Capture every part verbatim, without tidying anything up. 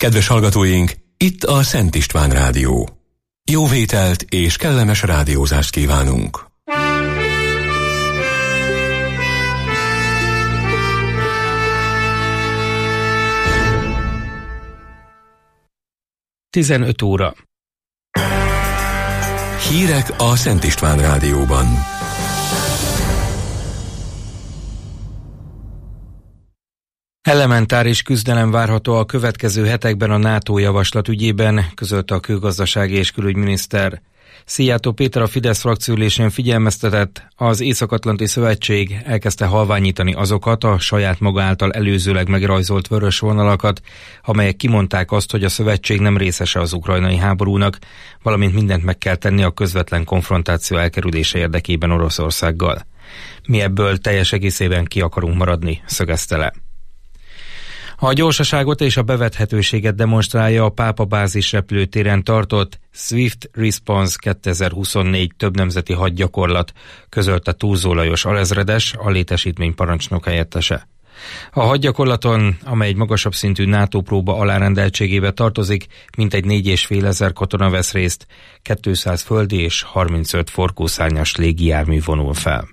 Kedves hallgatóink, itt a Szent István Rádió. Jó vételt és kellemes rádiózást kívánunk! tizenöt óra. Hírek a Szent István Rádióban. Elementáris küzdelem várható a következő hetekben a NATO javaslat ügyében, közölte a külgazdasági és külügyminiszter. Szijjártó Péter a Fidesz frakcióülésén figyelmeztetett, az Észak-Atlanti Szövetség elkezdte halványítani azokat a saját maga által előzőleg megrajzolt vörös vonalakat, amelyek kimondták azt, hogy a szövetség nem részese az ukrajnai háborúnak, valamint mindent meg kell tenni a közvetlen konfrontáció elkerülése érdekében Oroszországgal. Mi ebből teljes egészében ki akarunk maradni, szögezte le. A gyorsaságot és a bevethetőséget demonstrálja a Pápa bázis repülőtéren tartott Swift Response kétezer-huszonnégy többnemzeti hadgyakorlat, közölte Túlzó Lajos alezredes, a létesítmény parancsnok helyettese. A hadgyakorlaton, amely egy magasabb szintű NATO próba alárendeltségébe tartozik, mintegy négy és fél ezer katona vesz részt, kétszáz földi és harmincöt forgószárnyas légijármű vonul fel.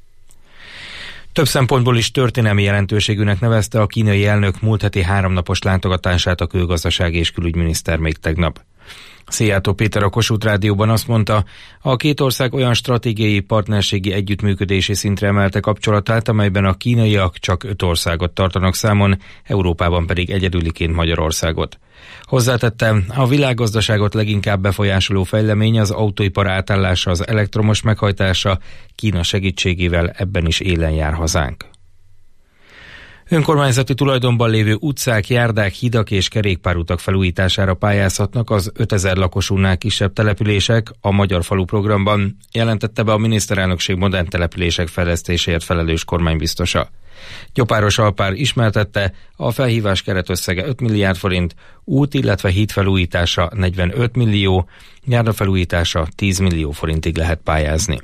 Több szempontból is történelmi jelentőségűnek nevezte a kínai elnök múlt heti háromnapos látogatását a külgazdasági és külügyminiszter még tegnap. Szijjártó Péter a Kossuth Rádióban azt mondta, a két ország olyan stratégiai partnerségi együttműködési szintre emelte kapcsolatát, amelyben a kínaiak csak öt országot tartanak számon, Európában pedig egyedüliként Magyarországot. Hozzátette, a világgazdaságot leginkább befolyásoló fejlemény az autóipar átállása az elektromos meghajtása, Kína segítségével ebben is élen jár hazánk. Önkormányzati tulajdonban lévő utcák, járdák, hidak és kerékpárutak felújítására pályázhatnak az ötezer lakosúnál kisebb települések a Magyar Falu programban, jelentette be a miniszterelnökség modern települések fejlesztéséért felelős kormánybiztosa. Gyopáros Alpár ismertette, a felhívás keretösszege öt milliárd forint, út, illetve híd felújítása negyvenöt millió, járda felújítása tíz millió forintig lehet pályázni.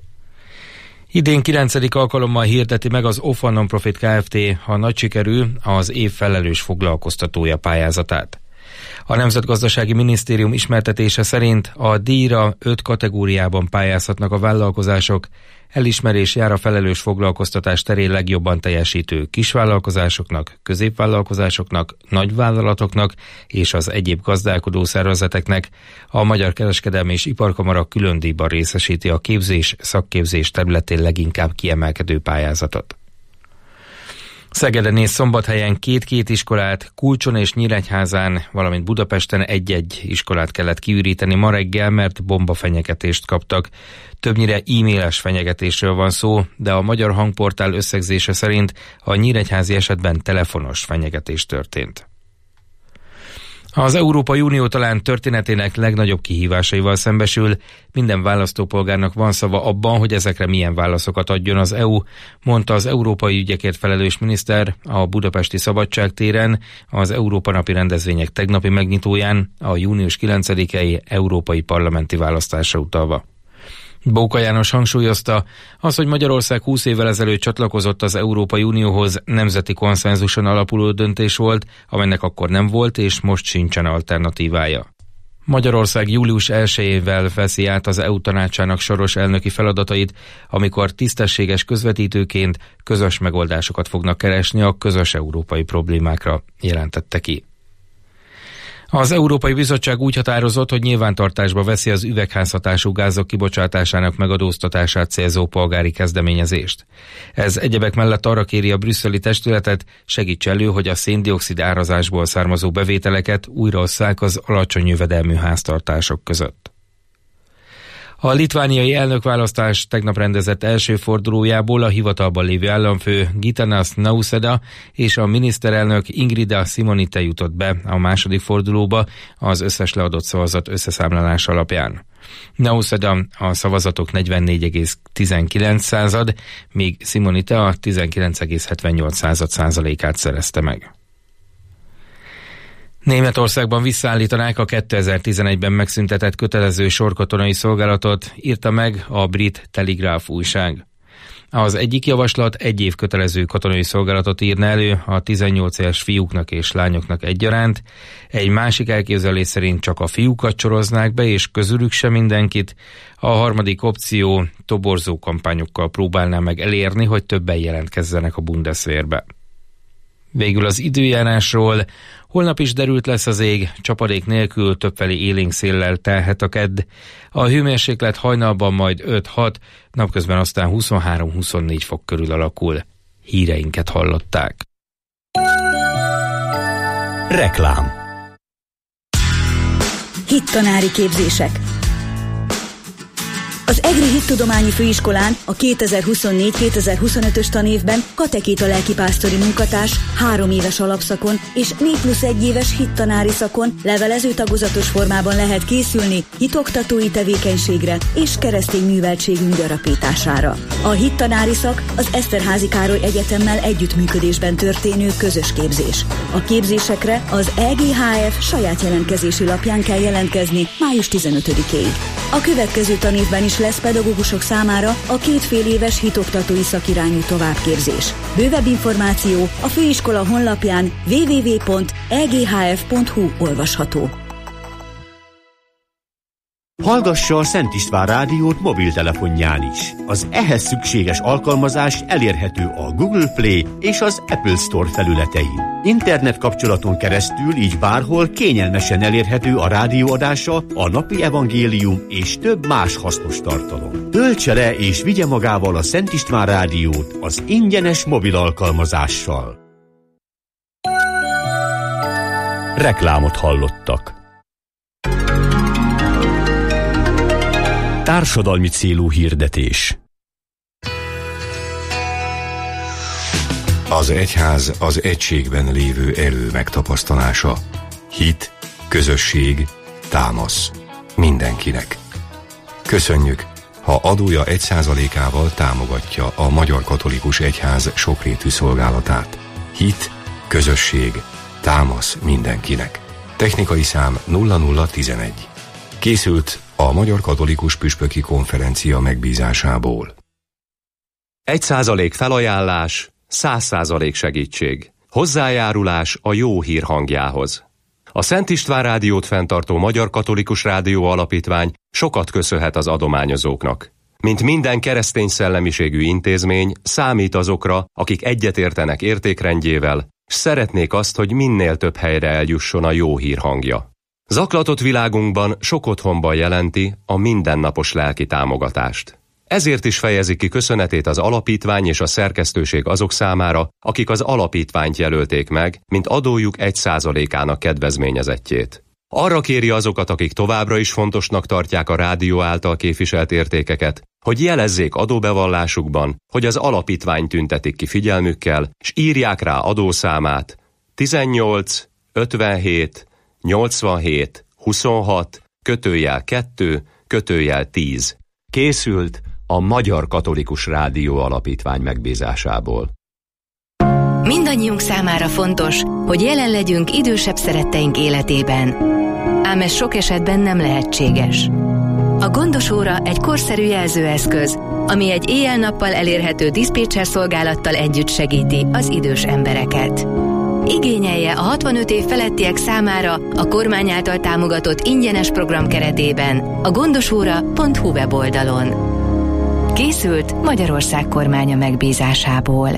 Idén kilencedik alkalommal hirdeti meg az Offa Non-Profit Kft., ha nagy sikerű, az év felelős foglalkoztatója pályázatát. A Nemzetgazdasági Minisztérium ismertetése szerint a díjra öt kategóriában pályázhatnak a vállalkozások, elismerés jár a felelős foglalkoztatás terén legjobban teljesítő kisvállalkozásoknak, középvállalkozásoknak, nagyvállalatoknak és az egyéb gazdálkodó szervezeteknek. A Magyar Kereskedelmi és Iparkamara külön díjban részesíti a képzés, szakképzés területén leginkább kiemelkedő pályázatot. Szegeden és Szombathelyen két-két iskolát, Kulcson és Nyíregyházán, valamint Budapesten egy-egy iskolát kellett kiüríteni ma reggel, mert bombafenyegetést kaptak. Többnyire e-mailes fenyegetésről van szó, de a Magyar Hangportál összegzése szerint a nyíregyházi esetben telefonos fenyegetés történt. Az Európai Unió talán történetének legnagyobb kihívásaival szembesül, minden választópolgárnak van szava abban, hogy ezekre milyen válaszokat adjon az é u, mondta az európai ügyekért felelős miniszter a budapesti Szabadságtéren az Európa napi rendezvények tegnapi megnyitóján a június kilencedikei európai parlamenti választásra utalva. Bóka János hangsúlyozta, az, hogy Magyarország húsz évvel ezelőtt csatlakozott az Európai Unióhoz, nemzeti konszenzuson alapuló döntés volt, amelynek akkor nem volt és most sincsen alternatívája. Magyarország július elsejével veszi át az é u tanácsának soros elnöki feladatait, amikor tisztességes közvetítőként közös megoldásokat fognak keresni a közös európai problémákra, jelentette ki. Az Európai Bizottság úgy határozott, hogy nyilvántartásba veszi az üvegházhatású gázok kibocsátásának megadóztatását célzó polgári kezdeményezést. Ez egyebek mellett arra kéri a brüsszeli testületet, segíts elő, hogy a széndioxid árazásból származó bevételeket újraosszák az alacsony jövedelmű háztartások között. A litvániai elnökválasztás tegnap rendezett első fordulójából a hivatalban lévő államfő Gitanas Nausėda és a miniszterelnök Ingrida Šimonytė jutott be a második fordulóba az összes leadott szavazat összeszámlálás alapján. Nausėda a szavazatok negyvennégy egész tizenkilenc század, míg Šimonytė a tizenkilenc egész hetvennyolc század százalékát szerezte meg. Németországban visszaállítanák a kétezer-tizenegyben megszüntetett kötelező sorkatonai szolgálatot, írta meg a brit Telegraph újság. Az egyik javaslat egy év kötelező katonai szolgálatot írna elő a tizennyolc éves fiúknak és lányoknak egyaránt, egy másik elképzelés szerint csak a fiúkat soroznák be, és közülük sem mindenkit, a harmadik opció toborzó kampányokkal próbálná meg elérni, hogy többen jelentkezzenek a Bundeswehrbe. Végül az időjárásról. Holnap is derült lesz az ég, csapadék nélkül, többfelé élénk széllel telhet a kedd. A hőmérséklet hajnalban majd öt-hat, napközben aztán huszonhárom-huszonnégy fok körül alakul. Híreinket hallották. Reklám. Hittanári képzések. Az EGRI Hittudományi Főiskolán a kétezer-huszonnégy kétezer-huszonötös tanévben katekéta lelkipásztori munkatárs három éves alapszakon és négy plusz egy éves hittanári szakon levelező tagozatos formában lehet készülni hitoktatói tevékenységre és keresztény műveltségünk gyarapítására. A hittanári szak az Eszterházy Károly Egyetemmel együttműködésben történő közös képzés. A képzésekre az E G H F saját jelentkezési lapján kell jelentkezni május tizenötödikéig. A következő tanévben is lesz pedagógusok számára a két fél éves hitoktatói szakirányú továbbképzés. Bővebb információ a főiskola honlapján double-u double-u double-u pont e g h f pont h u olvasható. Hallgassa a Szent István Rádiót mobiltelefonján is. Az ehhez szükséges alkalmazás elérhető a Google Play és az Apple Store felületein. Internet kapcsolaton keresztül így bárhol kényelmesen elérhető a rádióadása, a napi evangélium és több más hasznos tartalom. Töltse le és vigye magával a Szent István Rádiót az ingyenes mobil alkalmazással. Reklámot hallottak. Társadalmi célú hirdetés. Az egyház az egységben lévő erő megtapasztalása. Hit, közösség, támasz. Mindenkinek. Köszönjük, ha adója egy százalékával támogatja a Magyar Katolikus Egyház sokrétű szolgálatát. Hit, közösség, támasz mindenkinek. Technikai szám nulla nulla tizenegy. Készült a Magyar Katolikus Püspöki Konferencia megbízásából. Egy százalék felajánlás, száz százalék segítség. Hozzájárulás a jó hír hangjához. A Szent István Rádiót fenntartó Magyar Katolikus Rádió Alapítvány sokat köszönhet az adományozóknak. Mint minden keresztény szellemiségű intézmény, számít azokra, akik egyetértenek értékrendjével, s szeretnék azt, hogy minél több helyre eljusson a jó hír hangja. Zaklatott világunkban sok otthonban jelenti a mindennapos lelki támogatást. Ezért is fejezi ki köszönetét az alapítvány és a szerkesztőség azok számára, akik az alapítványt jelölték meg, mint adójuk egy százalékának kedvezményezettjét. Arra kéri azokat, akik továbbra is fontosnak tartják a rádió által képviselt értékeket, hogy jelezzék adóbevallásukban, hogy az alapítvány tüntetik ki figyelmükkel, s írják rá adószámát tizennyolc ötvenhét nyolcvanhét huszonhat kötőjel kettő kötőjel tíz. Készült a Magyar Katolikus Rádió Alapítvány megbízásából. Mindannyiunk számára fontos, hogy jelen legyünk idősebb szeretteink életében. Ám ez sok esetben nem lehetséges. A Gondos Óra egy korszerű jelzőeszköz, ami egy éjjel-nappal elérhető diszpécser szolgálattal együtt segíti az idős embereket. Igényelje a hatvanöt év felettiek számára a kormány által támogatott ingyenes program keretében a gondosóra pont hu weboldalon. Készült Magyarország kormánya megbízásából.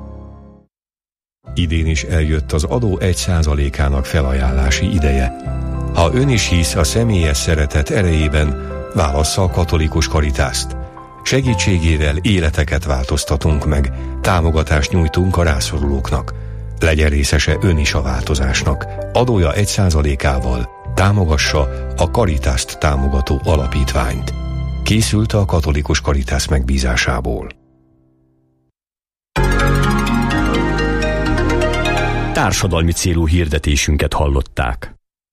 Idén is eljött az adó egy százalékának felajánlási ideje. Ha ön is hisz a személyes szeretet erejében, válassza a katolikus Karitászt. Segítségével életeket változtatunk meg, támogatást nyújtunk a rászorulóknak. Legyen részese ön is a változásnak. Adója egy százalékával támogassa a Karitászt támogató alapítványt. Készült a katolikus Karitász megbízásából. Társadalmi célú hirdetésünket hallották.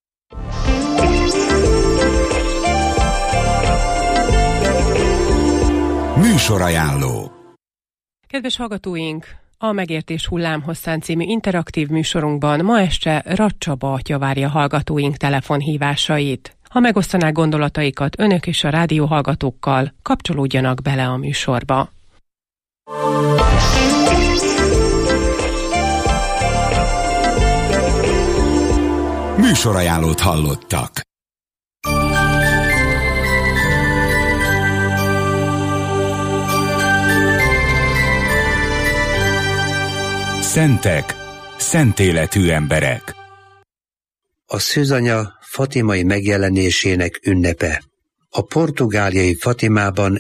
Műsorajánló. Kedves hallgatóink! A Megértés hullámhosszán című interaktív műsorunkban ma este Rath Csaba atya várja hallgatóink telefonhívásait. Ha megosztanák gondolataikat önök és a rádióhallgatókkal, kapcsolódjanak bele a műsorba. Műsorajánlót hallottak. Szentek, szent életű emberek. A szűzanya fatimai megjelenésének ünnepe. A portugáliai Fatimában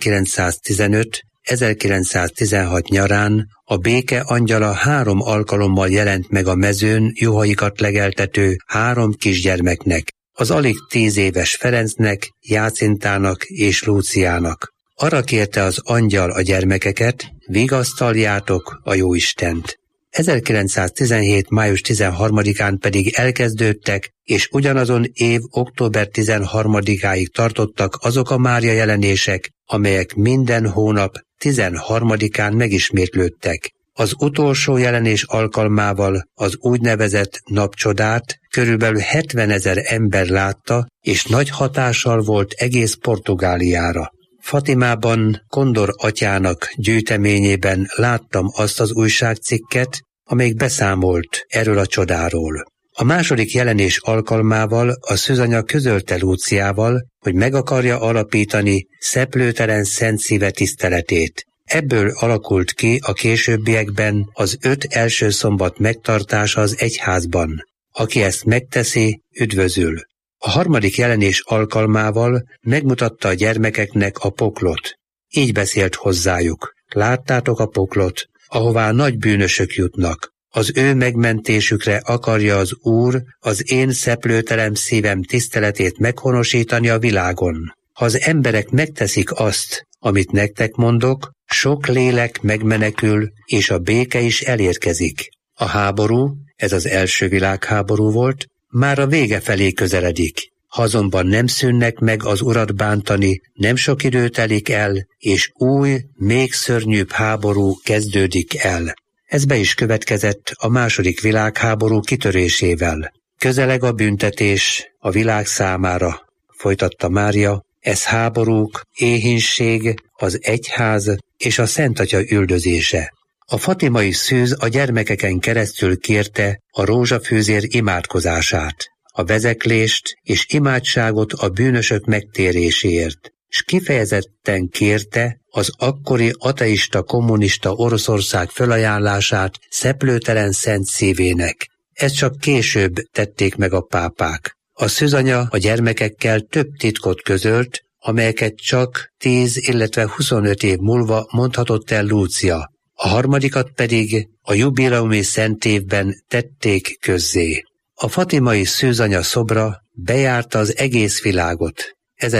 ezerkilencszáztizenöt-ezerkilencszáztizenhat nyarán a béke angyala három alkalommal jelent meg a mezőn juhaikat legeltető három kisgyermeknek, az alig tíz éves Ferencnek, Jácintának és Lúciának. Arra kérte az angyal a gyermekeket, vigasztaljátok a Jóistent. ezerkilencszáztizenhét. május tizenharmadikán pedig elkezdődtek, és ugyanazon év október tizenharmadikáig tartottak azok a Mária jelenések, amelyek minden hónap tizenharmadikán megismétlődtek. Az utolsó jelenés alkalmával az úgynevezett napcsodát körülbelül hetvenezer ember látta, és nagy hatással volt egész Portugáliára. Fatimában Kondor atyának gyűjteményében láttam azt az újságcikket, amelyik beszámolt erről a csodáról. A második jelenés alkalmával a szűzanya közölte Lúciával, hogy meg akarja alapítani szeplőtelen szent szíve tiszteletét. Ebből alakult ki a későbbiekben az öt első szombat megtartása az egyházban. Aki ezt megteszi, üdvözül. A harmadik jelenés alkalmával megmutatta a gyermekeknek a poklot. Így beszélt hozzájuk. Láttátok a poklot, ahová nagy bűnösök jutnak. Az ő megmentésükre akarja az Úr az én szeplőtelen szívem tiszteletét meghonosítani a világon. Ha az emberek megteszik azt, amit nektek mondok, sok lélek megmenekül, és a béke is elérkezik. A háború, ez az első világháború volt, már a vége felé közeledik. Ha azonban nem szűnnek meg az Urat bántani, nem sok idő telik el, és új, még szörnyűbb háború kezdődik el. Ez be is következett a második világháború kitörésével. Közeleg a büntetés a világ számára, folytatta Mária, ez háborúk, éhínség, az egyház és a Szent Atya üldözése. A fatimai szűz a gyermekeken keresztül kérte a rózsafűzér imádkozását, a vezeklést és imádságot a bűnösök megtéréséért, s kifejezetten kérte az akkori ateista kommunista Oroszország fölajánlását szeplőtelen szent szívének. Ezt csak később tették meg a pápák. A szűzanya a gyermekekkel több titkot közölt, amelyeket csak tíz, illetve huszonöt év múlva mondhatott el Lúcia. A harmadikat pedig a jubileumi szent évben tették közzé. A fatimai szűzanya szobra bejárta az egész világot.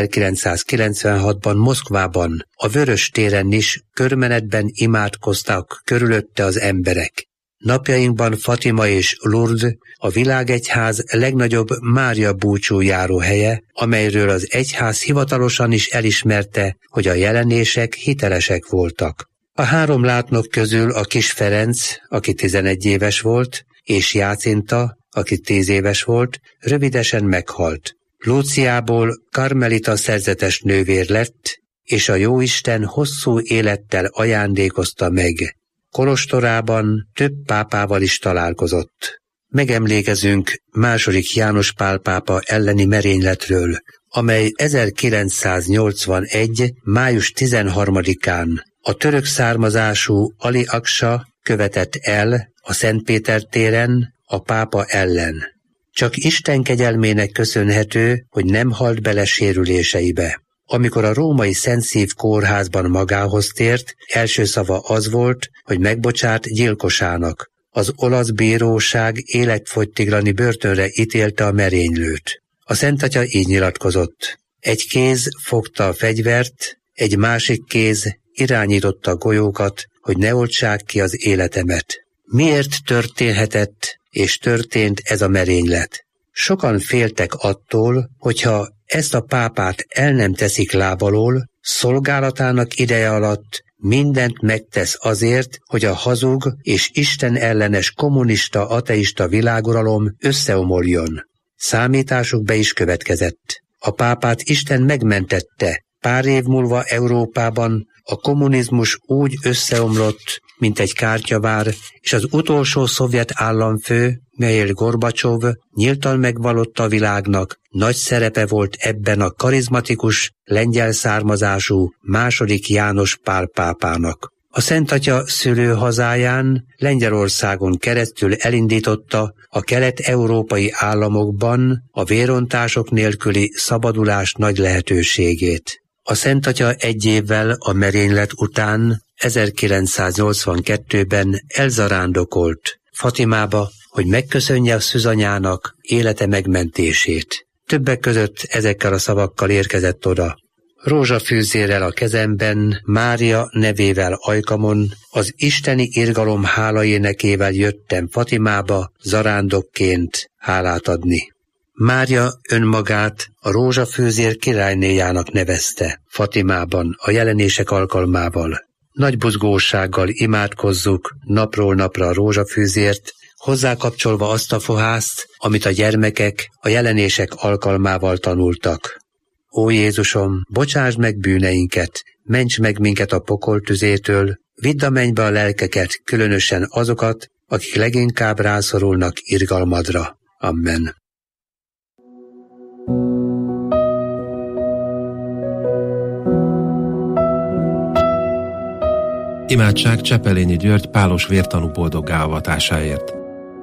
ezerkilencszázkilencvenhatban Moszkvában, a Vörös téren is körmenetben imádkoztak körülötte az emberek. Napjainkban Fatima és Lourdes a világegyház legnagyobb Mária búcsújáró helye, amelyről az egyház hivatalosan is elismerte, hogy a jelenések hitelesek voltak. A három látnok közül a kis Ferenc, aki tizenegy éves volt, és Jácinta, aki tíz éves volt, rövidesen meghalt. Lúciából karmelita szerzetes nővér lett, és a Jóisten hosszú élettel ajándékozta meg. Kolostorában több pápával is találkozott. Megemlékezünk második János Pál pápa elleni merényletről, amely ezerkilencszáznyolcvanegy. május tizenharmadikán a török származású Ali Aksa követett el a Szentpéter téren a pápa ellen. Csak Isten kegyelmének köszönhető, hogy nem halt bele sérüléseibe. Amikor a római Szent Szív kórházban magához tért, első szava az volt, hogy megbocsát gyilkosának. Az olasz bíróság életfogytiglani börtönre ítélte a merénylőt. A Szent Atya így nyilatkozott. Egy kéz fogta a fegyvert, egy másik kéz irányította a golyókat, hogy ne oltsák ki az életemet. Miért történhetett és történt ez a merénylet? Sokan féltek attól, hogyha ezt a pápát el nem teszik lábalól, szolgálatának ideje alatt mindent megtesz azért, hogy a hazug és Isten ellenes kommunista, ateista világuralom összeomoljon. Számításuk be is következett. A pápát Isten megmentette, Pár év múlva Európában a kommunizmus úgy összeomlott, mint egy kártyavár, és az utolsó szovjet államfő, Mihail Gorbacsov nyíltan megvallotta a világnak, nagy szerepe volt ebben a karizmatikus, lengyel származású második János Pál pápának. A Szent Atya szülőhazáján, Lengyelországon keresztül elindította a kelet-európai államokban a vérontások nélküli szabadulás nagy lehetőségét. A Szent Atya egy évvel a merénylet után ezerkilencszáznyolcvankettőben elzarándokolt Fatimába, hogy megköszönje a szűzanyának élete megmentését. Többek között ezekkel a szavakkal érkezett oda: rózsafűzérrel a kezemben, Mária nevével ajkamon, az isteni irgalom hálaénekével jöttem Fatimába zarándokként hálát adni. Mária önmagát a rózsafűzér királynéjának nevezte Fatimában a jelenések alkalmával. Nagy buzgósággal imádkozzuk napról napra a rózsafűzért, hozzákapcsolva azt a fohászt, amit a gyermekek a jelenések alkalmával tanultak. Ó Jézusom, bocsásd meg bűneinket, ments meg minket a pokol tüzétől, vidd a mennybe a lelkeket, különösen azokat, akik leginkább rászorulnak irgalmadra. Amen. Imádság Csepelényi György pálos vértanú boldoggá avatásáért.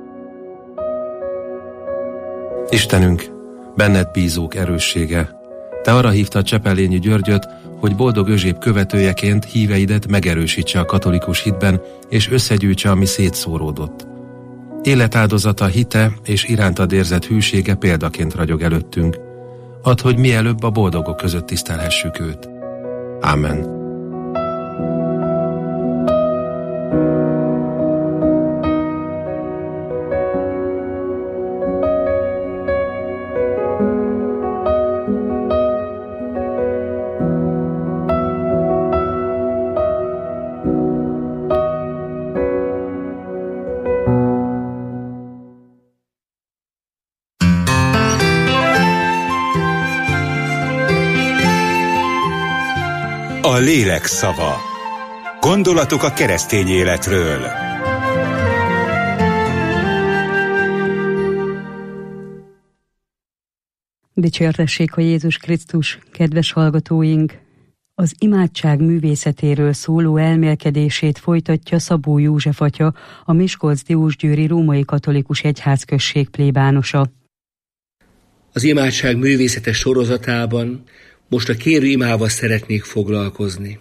Istenünk, benned bízók erőssége, te arra hívtad Csepelényi Györgyöt, hogy boldog Özséb követőjeként híveidet megerősítse a katolikus hitben, és összegyűjtse, ami szétszóródott. Életáldozata, hite és irántad érzett hűsége példaként ragyog előttünk. Add, hogy mielőbb a boldogok között tisztelhessük őt. Ámen. A lélek szava. Gondolatok a keresztény életről. Dicsértessék a Jézus Krisztus, kedves hallgatóink! Az imádság művészetéről szóló elmélkedését folytatja Szabó József atya, a Miskolc-Diósgyőri Római Katolikus Egyházközség plébánosa. Az imádság művészete sorozatában most a kérő imával szeretnék foglalkozni.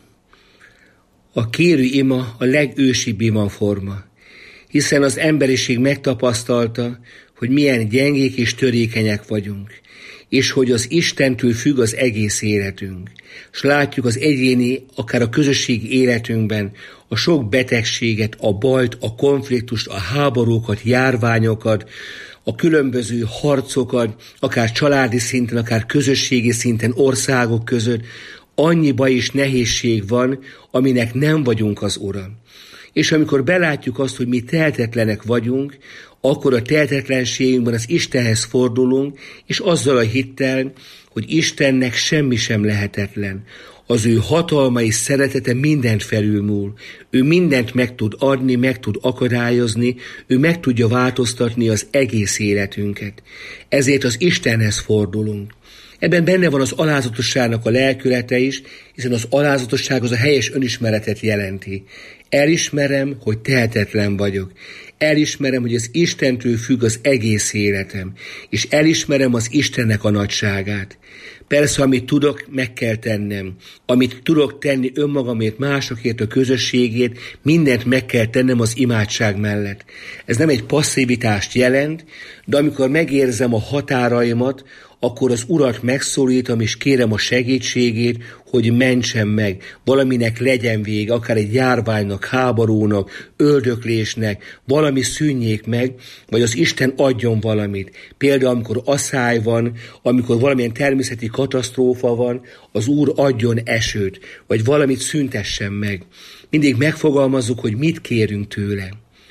A kérő ima a legősibb imaforma, hiszen az emberiség megtapasztalta, hogy milyen gyengék és törékenyek vagyunk, és hogy az Istentől függ az egész életünk. És látjuk az egyéni, akár a közösségi életünkben a sok betegséget, a bajt, a konfliktust, a háborúkat, járványokat, a különböző harcokat, akár családi szinten, akár közösségi szinten, országok között, annyi baj és nehézség van, aminek nem vagyunk az ura. És amikor belátjuk azt, hogy mi tehetetlenek vagyunk, akkor a tehetetlenségünkben az Istenhez fordulunk, és azzal a hittel, hogy Istennek semmi sem lehetetlen. Az ő hatalma és szeretete mindent felülmúl. Ő mindent meg tud adni, meg tud akadályozni, ő meg tudja változtatni az egész életünket. Ezért az Istenhez fordulunk. Ebben benne van az alázatosságnak a lelkülete is, hiszen az alázatosság az a helyes önismeretet jelenti. Elismerem, hogy tehetetlen vagyok. Elismerem, hogy az Istentől függ az egész életem, és elismerem az Istennek a nagyságát. Persze, amit tudok, meg kell tennem. Amit tudok tenni önmagamért, másokért, a közösségét, mindent meg kell tennem az imádság mellett. Ez nem egy passzivitást jelent, de amikor megérzem a határaimat, akkor az Urat megszólítom, és kérem a segítségét, hogy mentsen meg, valaminek legyen vége, akár egy járványnak, háborúnak, öldöklésnek, valami szűnjék meg, vagy az Isten adjon valamit. Például, amikor asszály van, amikor valamilyen természeti katasztrófa van, az Úr adjon esőt, vagy valamit szüntessen meg. Mindig megfogalmazzuk, hogy mit kérünk tőle.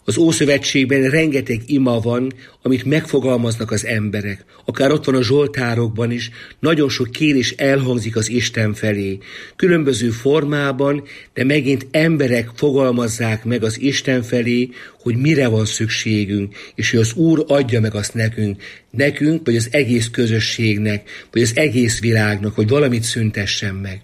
Az Ószövetségben rengeteg ima van, amit megfogalmaznak az emberek. Akár ott van a zsoltárokban is, nagyon sok kérés elhangzik az Isten felé. Különböző formában, de megint emberek fogalmazzák meg az Isten felé, hogy mire van szükségünk, és hogy az Úr adja meg azt nekünk. Nekünk, vagy az egész közösségnek, vagy az egész világnak, hogy valamit szüntessen meg.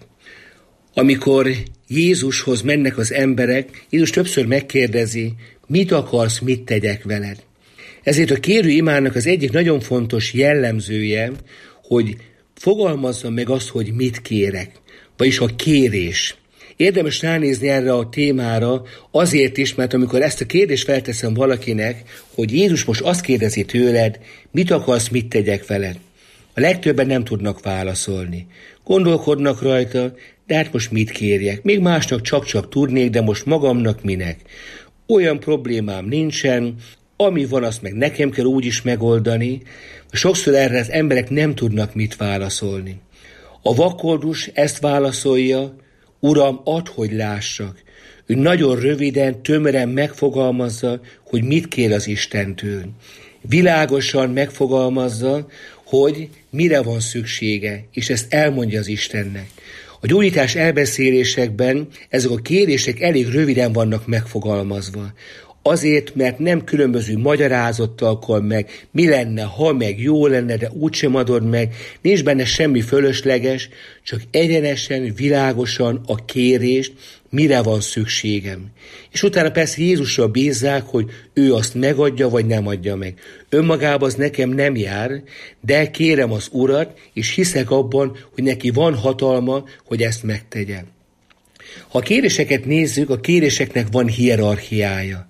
Amikor Jézushoz mennek az emberek, Jézus többször megkérdezi, mit akarsz, mit tegyek veled. Ezért a kérő imának az egyik nagyon fontos jellemzője, hogy fogalmazza meg azt, hogy mit kérek, vagyis a kérés. Érdemes ránézni erre a témára azért is, mert amikor ezt a kérdést felteszem valakinek, hogy Jézus most azt kérdezi tőled, mit akarsz, mit tegyek veled. A legtöbben nem tudnak válaszolni. Gondolkodnak rajta, de hát most mit kérjek? Még másnak csak-csak tudnék, de most magamnak minek? Olyan problémám nincsen, ami van, azt meg nekem kell úgy is megoldani. Sokszor erre az emberek nem tudnak mit válaszolni. A vakkoldus ezt válaszolja, Uram, add, hogy lássak. Ő nagyon röviden, tömören megfogalmazza, hogy mit kér az Istentől. Világosan megfogalmazza, hogy mire van szüksége, és ezt elmondja az Istennek. A gyógyítás elbeszélésekben ezek a kérések elég röviden vannak megfogalmazva. Azért, mert nem különböző magyarázattal meg, mi lenne, ha meg jó lenne, de úgysem adod meg, nincs benne semmi fölösleges, csak egyenesen, világosan a kérést, mire van szükségem. És utána persze Jézusra bízzák, hogy ő azt megadja, vagy nem adja meg. Önmagában az nekem nem jár, de kérem az Urat, és hiszek abban, hogy neki van hatalma, hogy ezt megtegye. Ha a kéréseket nézzük, a kéréseknek van hierarchiája.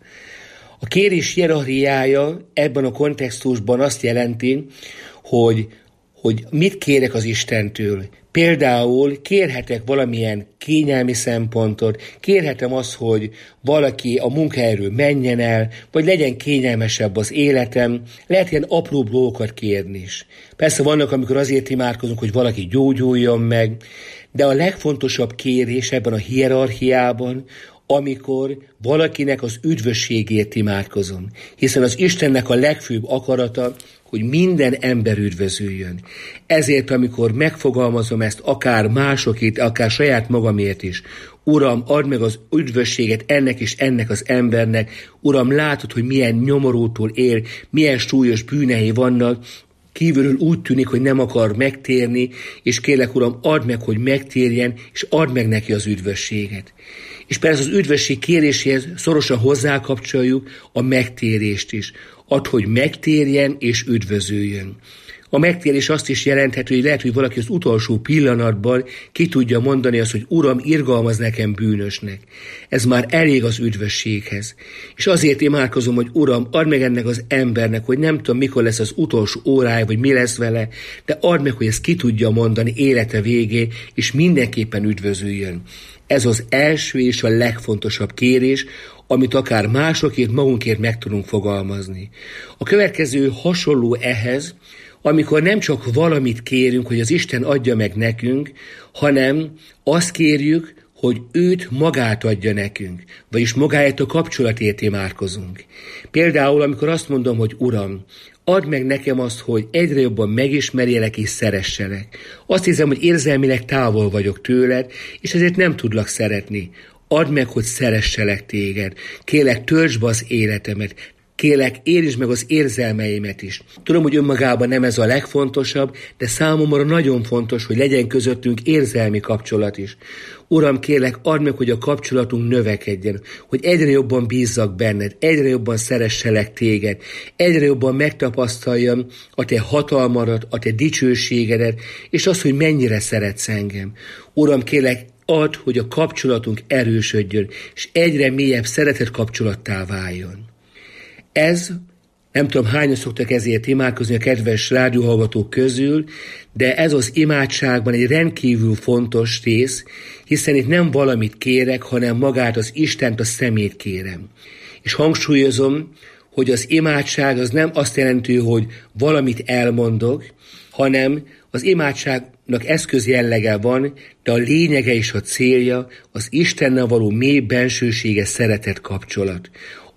A kérés hierarchiája ebben a kontextusban azt jelenti, hogy, hogy mit kérek az Istentől. Például kérhetek valamilyen kényelmi szempontot, kérhetem azt, hogy valaki a munkahelyről menjen el, vagy legyen kényelmesebb az életem, lehet ilyen apró dolgokat kérni is. Persze vannak, amikor azért imádkozunk, hogy valaki gyógyuljon meg, de a legfontosabb kérés ebben a hierarchiában, amikor valakinek az üdvösségért imádkozom. Hiszen az Istennek a legfőbb akarata, hogy minden ember üdvözüljön. Ezért, amikor megfogalmazom ezt akár másokért, akár saját magamért is, Uram, add meg az üdvösséget ennek és ennek az embernek, Uram, látod, hogy milyen nyomorótól él, milyen súlyos bűnei vannak, kívülről úgy tűnik, hogy nem akar megtérni, és kérlek, Uram, add meg, hogy megtérjen, és add meg neki az üdvösséget. És persze az üdvösség kéréséhez szorosan hozzákapcsoljuk a megtérést is. Add, hogy megtérjen és üdvözöljön. A megtérés azt is jelenthető, hogy lehet, hogy valaki az utolsó pillanatban ki tudja mondani azt, hogy Uram, irgalmaz nekem bűnösnek. Ez már elég az üdvösséghez. És azért imádkozom, hogy Uram, add meg ennek az embernek, hogy nem tudom, mikor lesz az utolsó órája, vagy mi lesz vele, de add meg, hogy ezt ki tudja mondani élete végén, és mindenképpen üdvözöljön. Ez az első és a legfontosabb kérés, amit akár másokért, magunkért meg tudunk fogalmazni. A következő hasonló ehhez, amikor nem csak valamit kérünk, hogy az Isten adja meg nekünk, hanem azt kérjük, hogy őt magát adja nekünk, vagyis magáért a kapcsolatért imádkozunk. Például, amikor azt mondom, hogy Uram, add meg nekem azt, hogy egyre jobban megismerjelek és szeresselek. Azt hiszem, hogy érzelmileg távol vagyok tőled, és ezért nem tudlak szeretni. Add meg, hogy szeresselek téged. Kérlek, töltsd be az életemet. Kérlek, érintsd meg az érzelmeimet is. Tudom, hogy önmagában nem ez a legfontosabb, de számomra nagyon fontos, hogy legyen közöttünk érzelmi kapcsolat is. Uram, kérlek, add meg, hogy a kapcsolatunk növekedjen, hogy egyre jobban bízzak benned, egyre jobban szeresselek téged, egyre jobban megtapasztaljam a te hatalmadat, a te dicsőségedet, és azt, hogy mennyire szeretsz engem. Uram, kérlek, add, hogy a kapcsolatunk erősödjön, és egyre mélyebb szeretet kapcsolattá váljon. Ez, nem tudom hányan szoktak ezért imádkozni a kedves rádióhallgatók közül, de ez az imádságban egy rendkívül fontos rész, hiszen itt nem valamit kérek, hanem magát az Istent, a szemét kérem. És hangsúlyozom, hogy az imádság az nem azt jelenti, hogy valamit elmondok, hanem az imádságnak eszköz jellege van, de a lényege és a célja az Istennel való mély bensőséges szeretet kapcsolat.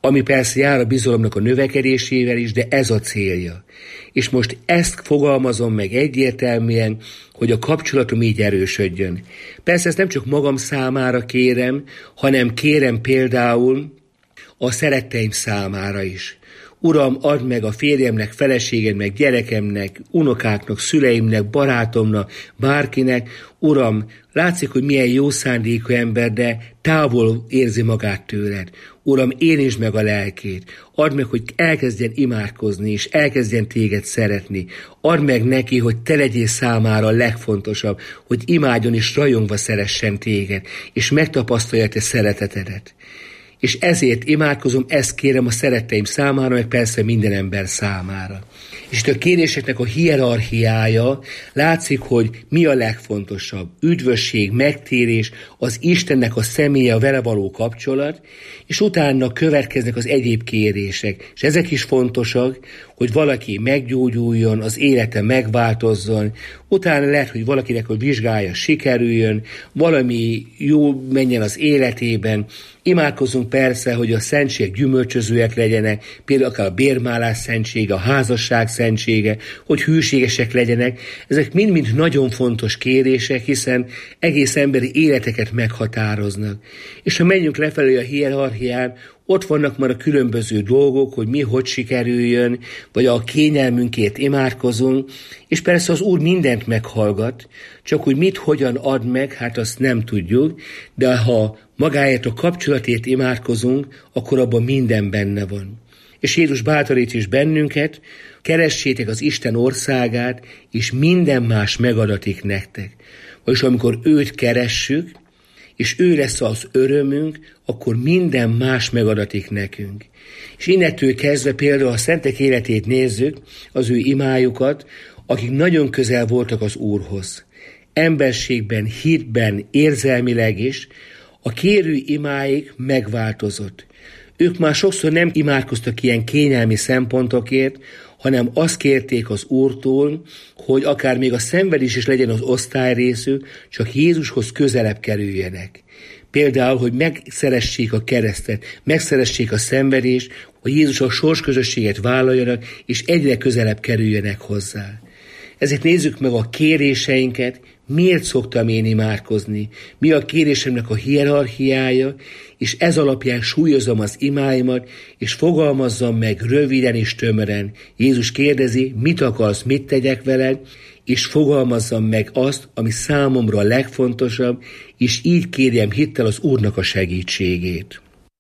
ami persze jár a bizalomnak a növekedésével is, de ez a célja. És most ezt fogalmazom meg egyértelműen, hogy a kapcsolatom így erősödjön. Persze ezt nem csak magam számára kérem, hanem kérem például a szeretteim számára is. Uram, add meg a férjemnek, feleségemnek, gyerekemnek, unokáknak, szüleimnek, barátomnak, bárkinek. Uram, látszik, hogy milyen jó szándékú ember, de távol érzi magát tőled. Uram, érintsd meg a lelkét. Add meg, hogy elkezdjen imádkozni, és elkezdjen téged szeretni. Add meg neki, hogy te legyél számára a legfontosabb, hogy imádjon és rajongva szeressen téged, és megtapasztalja te szeretetedet. És ezért imádkozom, ezt kérem a szeretteim számára, meg persze minden ember számára. És itt a kéréseknek a hierarchiája látszik, hogy mi a legfontosabb. Üdvösség, megtérés, az Istennek a személye, a vele való kapcsolat, és utána következnek az egyéb kérések. És ezek is fontosak, hogy valaki meggyógyuljon, az élete megváltozzon, utána lehet, hogy valakinek a vizsgája sikerüljön, valami jó menjen az életében. Imádkozunk persze, hogy a szentség gyümölcsözőek legyenek, például akár a bérmálás szentsége, a házasság szentsége, hogy hűségesek legyenek. Ezek mind-mind nagyon fontos kérések, hiszen egész emberi életeket meghatároznak. És ha menjünk lefelé a hierarchián, ott vannak már a különböző dolgok, hogy mi hogy sikerüljön, vagy a kényelmünkért imádkozunk, és persze az Úr mindent meghallgat, csak hogy mit, hogyan ad meg, hát azt nem tudjuk, de ha magáért a kapcsolatért imádkozunk, akkor abban minden benne van. És Jézus bátorít is bennünket, keressétek az Isten országát, és minden más megadatik nektek. Vagyis amikor őt keressük, és ő lesz az örömünk, akkor minden más megadatik nekünk. És innentől kezdve például a szentek életét nézzük, az ő imájukat, akik nagyon közel voltak az Úrhoz. Emberségben, hitben, érzelmileg is, a kérő imáik megváltozott. Ők már sokszor nem imádkoztak ilyen kényelmi szempontokért, hanem azt kérték az Úrtól, hogy akár még a szenvedés is legyen az osztályrészük, csak Jézushoz közelebb kerüljenek. Például, hogy megszeressék a keresztet, megszeressék a szenvedést, hogy Jézus a sorsközösséget vállaljanak, és egyre közelebb kerüljenek hozzá. Ezért nézzük meg a kéréseinket, miért szoktam én imádkozni, mi a kérésemnek a hierarchiája, és ez alapján súlyozom az imáimat, és fogalmazzam meg röviden és tömören. Jézus kérdezi, mit akarsz, mit tegyek veled, és fogalmazzam meg azt, ami számomra a legfontosabb, és így kérjem hittel az Úrnak a segítségét.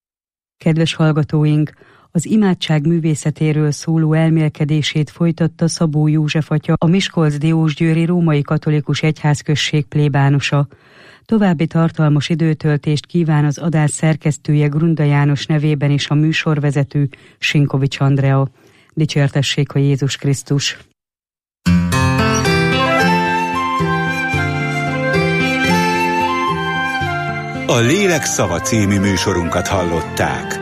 Kedves hallgatóink! Az imádság művészetéről szóló elmélkedését folytatta Szabó József atya, a Miskolc-Diósgyőri Római Katolikus Egyházközség plébánusa. További tartalmas időtöltést kíván az adás szerkesztője Grunda János nevében is a műsorvezető Sinkovics Andrea. Dicsértessék a Jézus Krisztus! A Lélek szava című műsorunkat hallották.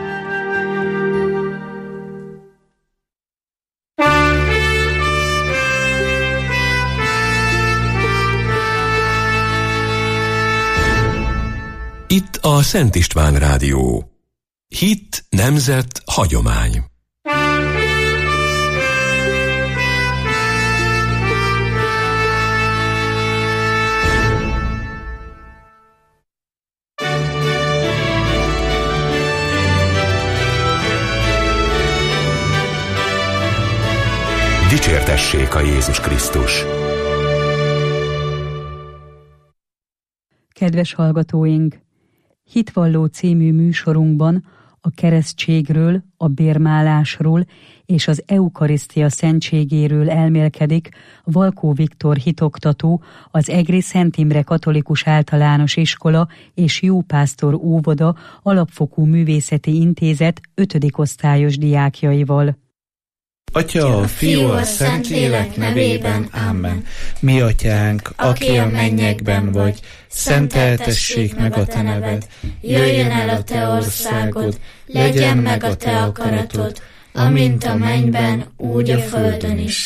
Itt a Szent István Rádió. Hit, nemzet, hagyomány. Dicsértessék a Jézus Krisztus! Kedves hallgatóink! Hitvalló című műsorunkban a keresztségről, a bérmálásról és az eukarisztia szentségéről elmélkedik Valkó Viktor hitoktató, az Egri Szent Imre Katolikus Általános Iskola és Jópásztor Óvoda Alapfokú Művészeti Intézet ötödik osztályos diákjaival. Atya, a Fiú, a Szentlélek nevében, Amen. Mi atyánk, aki a mennyekben vagy, szenteltessék meg a te neved, jöjjön el a te országod, legyen meg a te akaratod, amint a mennyben, úgy a földön is.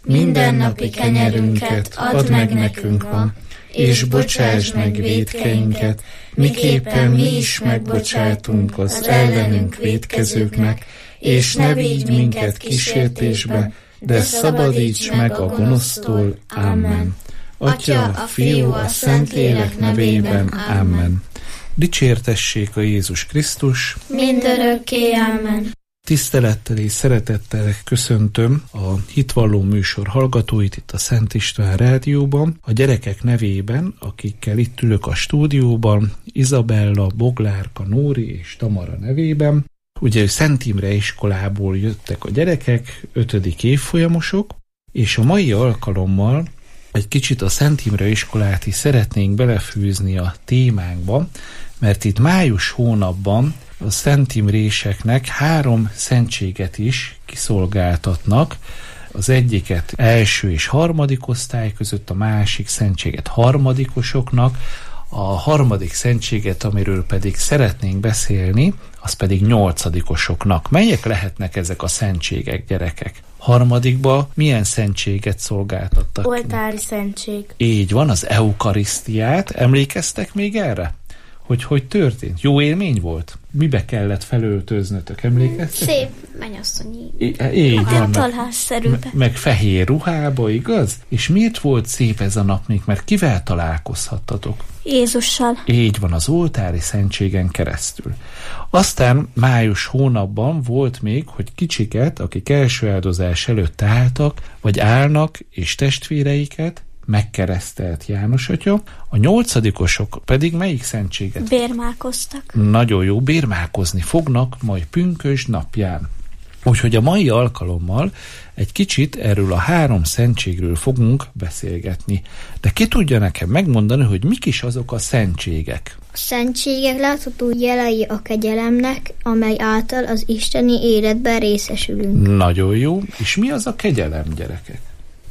mindennapi kenyerünket add meg nekünk ma, és bocsáss meg vétkeinket, miképpen mi is megbocsátunk az ellenünk vétkezőknek, és ne vigy minket kísértésbe, de szabadíts meg a gonosztól. Amen. Atya, a Fiú, a Szentlélek nevében. Amen. Dicsértessék a Jézus Krisztus. Mindörökké. Amen. Tisztelettel és szeretettel köszöntöm a Hitvalló műsor hallgatóit itt a Szent István Rádióban, a gyerekek nevében, akikkel itt ülök a stúdióban, Izabella, Boglárka, Nóri és Tamara nevében. Ugye Szent Imre iskolából jöttek a gyerekek, ötödik évfolyamosok, és a mai alkalommal egy kicsit a Szent Imre iskolát is szeretnénk belefűzni a témánkba, mert itt május hónapban a Szent Imréseknek három szentséget is kiszolgáltatnak. Az egyiket első és harmadik osztály között, a másik szentséget harmadikosoknak, a harmadik szentséget, amiről pedig szeretnénk beszélni, az pedig nyolcadikosoknak. Melyek lehetnek ezek a szentségek, gyerekek? Harmadikba milyen szentséget szolgáltattak? Oltári szentség. Így van, az eukarisztiát. Emlékeztek még erre? Hogy hogy történt? Jó élmény volt? Mibe kellett felöltöznötök? Emlékeztek? Szép mennyasszonyi. Így van. Általházszerűbe. Meg, meg fehér ruhába, igaz? És miért volt szép ez a nap még? Mert kivel találkozhattatok? Jézussal. Így van, az oltári szentségen keresztül. Aztán május hónapban volt még, hogy kicsiket, akik első áldozás előtt álltak, vagy állnak, és testvéreiket megkeresztelt János atya, a nyolcadikosok pedig melyik szentséget? Bérmálkoztak. Nagyon jó, bérmálkozni fognak majd pünkösd napján. Úgyhogy a mai alkalommal egy kicsit erről a három szentségről fogunk beszélgetni. De ki tudja nekem megmondani, hogy mik is azok a szentségek? A szentségek látható jelei a kegyelemnek, amely által az isteni életben részesülünk. Nagyon jó. És mi az a kegyelem, gyerekek?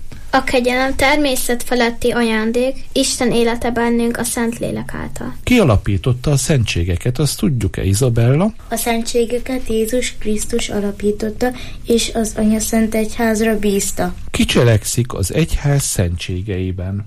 A kegyelem természet feletti ajándék, Isten élete bennünk a Szentlélek által. Ki alapította a szentségeket, azt tudjuk-e, Izabella? A szentségeket Jézus Krisztus alapította, és az Anya Szent Egyházra bízta. Ki cselekszik az egyház szentségeiben?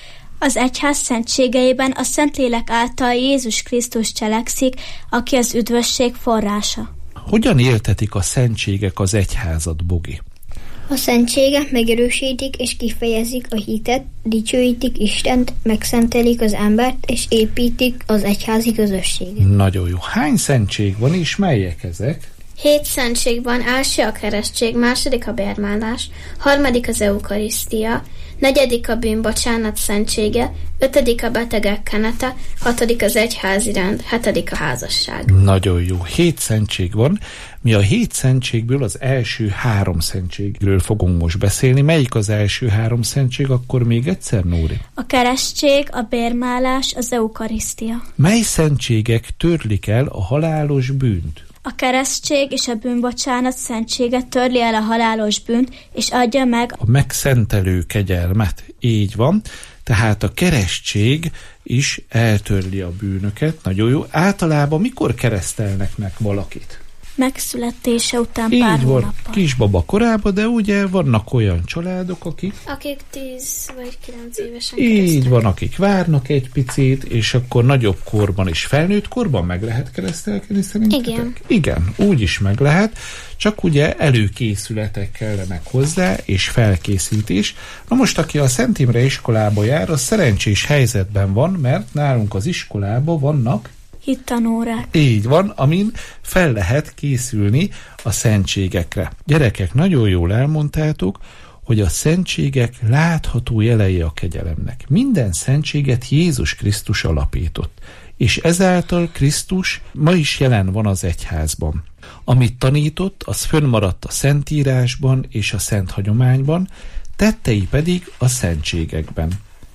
Az egyház szentségeiben a Szentlélek által Jézus Krisztus cselekszik, aki az üdvösség forrása. Hogyan éltetik a szentségek az egyházat, Bogi? A szentségek megerősítik és kifejezik a hitet, dicsőítik Istent, megszentelik az embert és építik az egyházi közösséget. Nagyon jó. Hány szentség van és melyek ezek? Hét szentség van, első a keresztség, második a bérmálás, harmadik az eukarisztia, negyedik a bűnbocsánat szentsége, ötödik a betegek kenete, hatodik az egyházi rend, hetedik a házasság. Nagyon jó. Hét szentség van. Mi a hét szentségből az első három szentségről fogunk most beszélni. Melyik az első három szentség? Akkor még egyszer, Nóri. A keresztség, a bérmálás, az eukarisztia. Mely szentségek törlik el a halálos bűnt? A keresztség és a bűnbocsánat szentsége törli el a halálos bűnt, és adja meg a megszentelő kegyelmet. Így van. Tehát a keresztség is eltörli a bűnöket. Nagyon jó. Általában mikor keresztelnek meg valakit? Megszületése után így pár van, hónappal. Kisbaba korában, de ugye vannak olyan családok, akik... Akik tíz vagy kilenc évesen így keresztelnek. van, akik várnak egy picit, és akkor nagyobb korban is, felnőtt korban meg lehet keresztelkedni szerintetek? Igen. Igen, úgy is meg lehet, csak ugye előkészületek kellenek hozzá, és felkészítés. Na most, aki a Szent Imre iskolába jár, az szerencsés helyzetben van, mert nálunk az iskolában vannak hittanórák. Így van, amin fel lehet készülni a szentségekre. Gyerekek, nagyon jól elmondtátok, hogy a szentségek látható jelei a kegyelemnek. Minden szentséget Jézus Krisztus alapított, és ezáltal Krisztus ma is jelen van az egyházban. Amit tanított, az fönnmaradt a Szentírásban és a Szent Hagyományban, tettei pedig a szentségekben.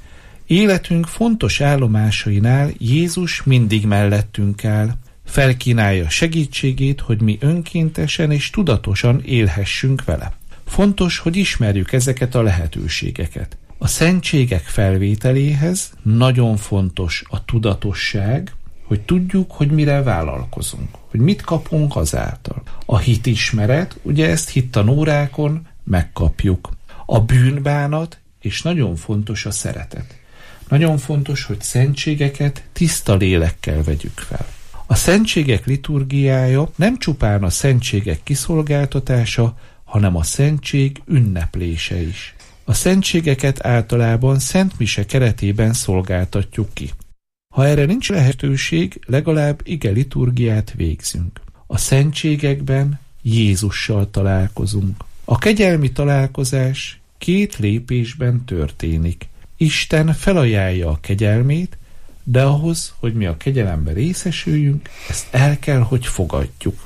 Életünk fontos állomásainál Jézus mindig mellettünk áll, felkínálja segítségét, hogy mi önkéntesen és tudatosan élhessünk vele. Fontos, hogy ismerjük ezeket a lehetőségeket. A szentségek felvételéhez nagyon fontos a tudatosság, hogy tudjuk, hogy mire vállalkozunk, hogy mit kapunk azáltal. A hitismeret, ugye ezt hittanórákon megkapjuk. A bűnbánat, és nagyon fontos a szeretet. Nagyon fontos, hogy szentségeket tiszta lélekkel vegyük fel. A szentségek liturgiája nem csupán a szentségek kiszolgáltatása, hanem a szentség ünneplése is. A szentségeket általában szentmise keretében szolgáltatjuk ki. Ha erre nincs lehetőség, legalább ige liturgiát végzünk. A szentségekben Jézussal találkozunk. A kegyelmi találkozás két lépésben történik. Isten felajánlja a kegyelmét, de ahhoz, hogy mi a kegyelembe részesüljünk, ezt el kell, hogy fogadjuk.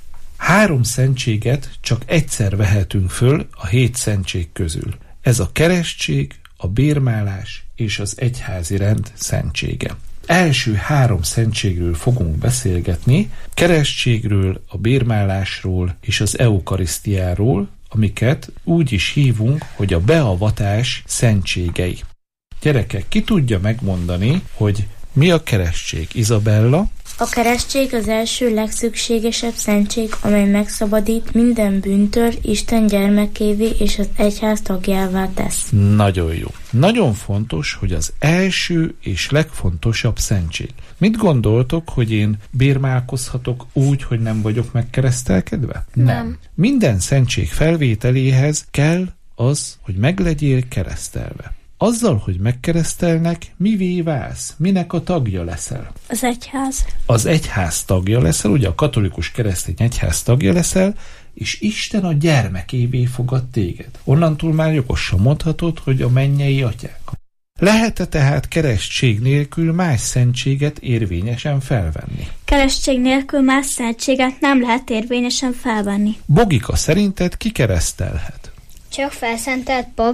Három szentséget csak egyszer vehetünk föl a hét szentség közül. Ez a keresztség, a bérmálás és az egyházi rend szentsége. Első három szentségről fogunk beszélgetni, keresztségről, a bérmálásról és az eukarisztiáról, amiket úgy is hívunk, hogy a beavatás szentségei. Gyerekek, ki tudja megmondani, hogy mi a keresztség? Izabella? A keresztség az első legszükségesebb szentség, amely megszabadít minden bűntől, Isten gyermekévé és az egyház tagjává tesz. Nagyon jó. Nagyon fontos, hogy az első és legfontosabb szentség. Mit gondoltok, hogy én bérmálkozhatok úgy, hogy nem vagyok megkeresztelkedve? Nem. nem. Minden szentség felvételéhez kell az, hogy meglegyél keresztelve. Azzal, hogy megkeresztelnek, mivé válsz? Minek a tagja leszel? Az egyház. Az egyház tagja leszel, ugye a katolikus keresztény egyház tagja leszel, és Isten a gyermekévé fogad téged. Onnantól már jogosan mondhatod, hogy a mennyei atyák. Lehet-e tehát keresztség nélkül más szentséget érvényesen felvenni? Keresztség nélkül más szentséget nem lehet érvényesen felvenni. Bogika, szerinted ki keresztelhet? Csak felszentelt pap,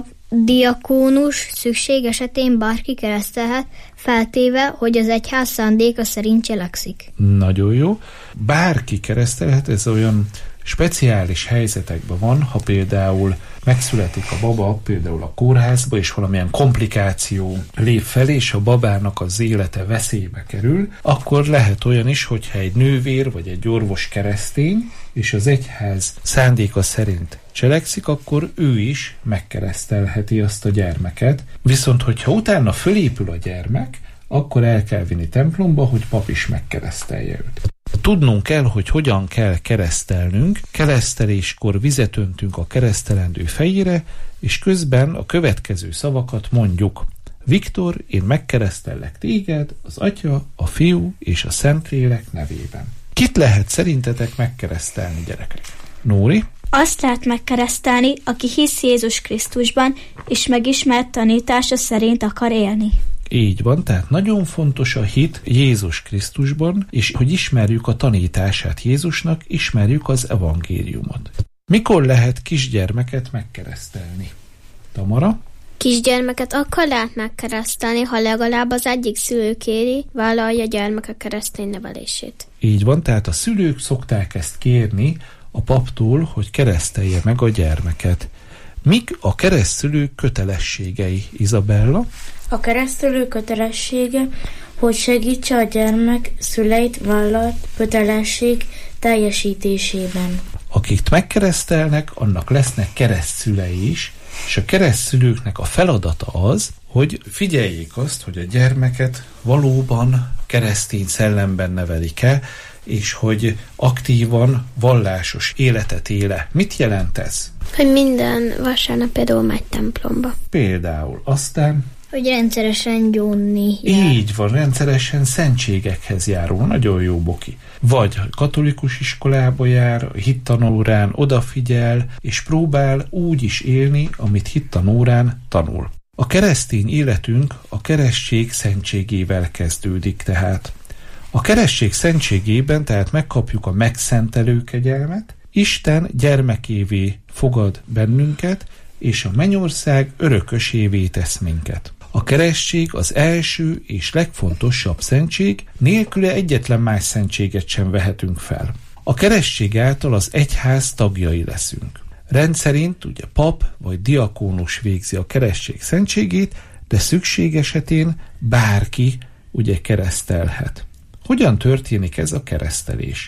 diakónus szükség esetén bárki keresztelhet, feltéve, hogy az egyház szándéka szerint cselekszik. Nagyon jó. Bárki keresztelhet, ez olyan speciális helyzetekben van, ha például megszületik a baba, például a kórházba, és valamilyen komplikáció lép fel, és a babának az élete veszélybe kerül, akkor lehet olyan is, hogyha egy nővér vagy egy orvos keresztény, és az egyház szándéka szerint cselekszik, akkor ő is megkeresztelheti azt a gyermeket. Viszont, hogyha utána fölépül a gyermek, akkor el kell vinni templomba, hogy pap is megkeresztelje őt. Tudnunk kell, hogy hogyan kell keresztelnünk, kereszteléskor vizet öntünk a keresztelendő fejére, és közben a következő szavakat mondjuk. Viktor, én megkeresztellek téged az Atya, a Fiú és a Szentlélek nevében. Kit lehet szerintetek megkeresztelni, gyerekek? Nóri? Azt lehet megkeresztelni, aki hisz Jézus Krisztusban, és megismert tanítása szerint akar élni. Így van, tehát nagyon fontos a hit Jézus Krisztusban, és hogy ismerjük a tanítását Jézusnak, ismerjük az evangéliumot. Mikor lehet kisgyermeket megkeresztelni? Tamara? Kisgyermeket akkor lehet megkeresztelni, ha legalább az egyik szülő kéri, vállalja a gyermeke keresztény nevelését. Így van, tehát a szülők szokták ezt kérni a paptól, hogy keresztelje meg a gyermeket. Mik a keresztszülők kötelességei, Izabella? A keresztelő kötelessége, hogy segítse a gyermek szüleit vállalt kötelesség teljesítésében. Akik megkeresztelnek, annak lesznek keresztszülei is, és a keresztszülőknek a feladata az, hogy figyeljék azt, hogy a gyermeket valóban keresztény szellemben nevelik-e, és hogy aktívan vallásos életet éle. Mit jelent ez? Hogy minden vasárnap például megy templomba. Például. Aztán hogy rendszeresen gyónni jár. Így van, rendszeresen szentségekhez járul. Nagyon jó, Boki. Vagy katolikus iskolába jár, hittanórán odafigyel, és próbál úgy is élni, amit hittanórán tanul. A keresztény életünk a keresztség szentségével kezdődik tehát. A keresztség szentségében tehát megkapjuk a megszentelő kegyelmet, Isten gyermekévé fogad bennünket, és a mennyország örökösévé tesz minket. A keresztség az első és legfontosabb szentség, nélküle egyetlen más szentséget sem vehetünk fel. A keresztség által az egyház tagjai leszünk. Rendszerint ugye pap vagy diakónus végzi a keresztség szentségét, de szükség esetén bárki ugye keresztelhet. Hogyan történik ez a keresztelés?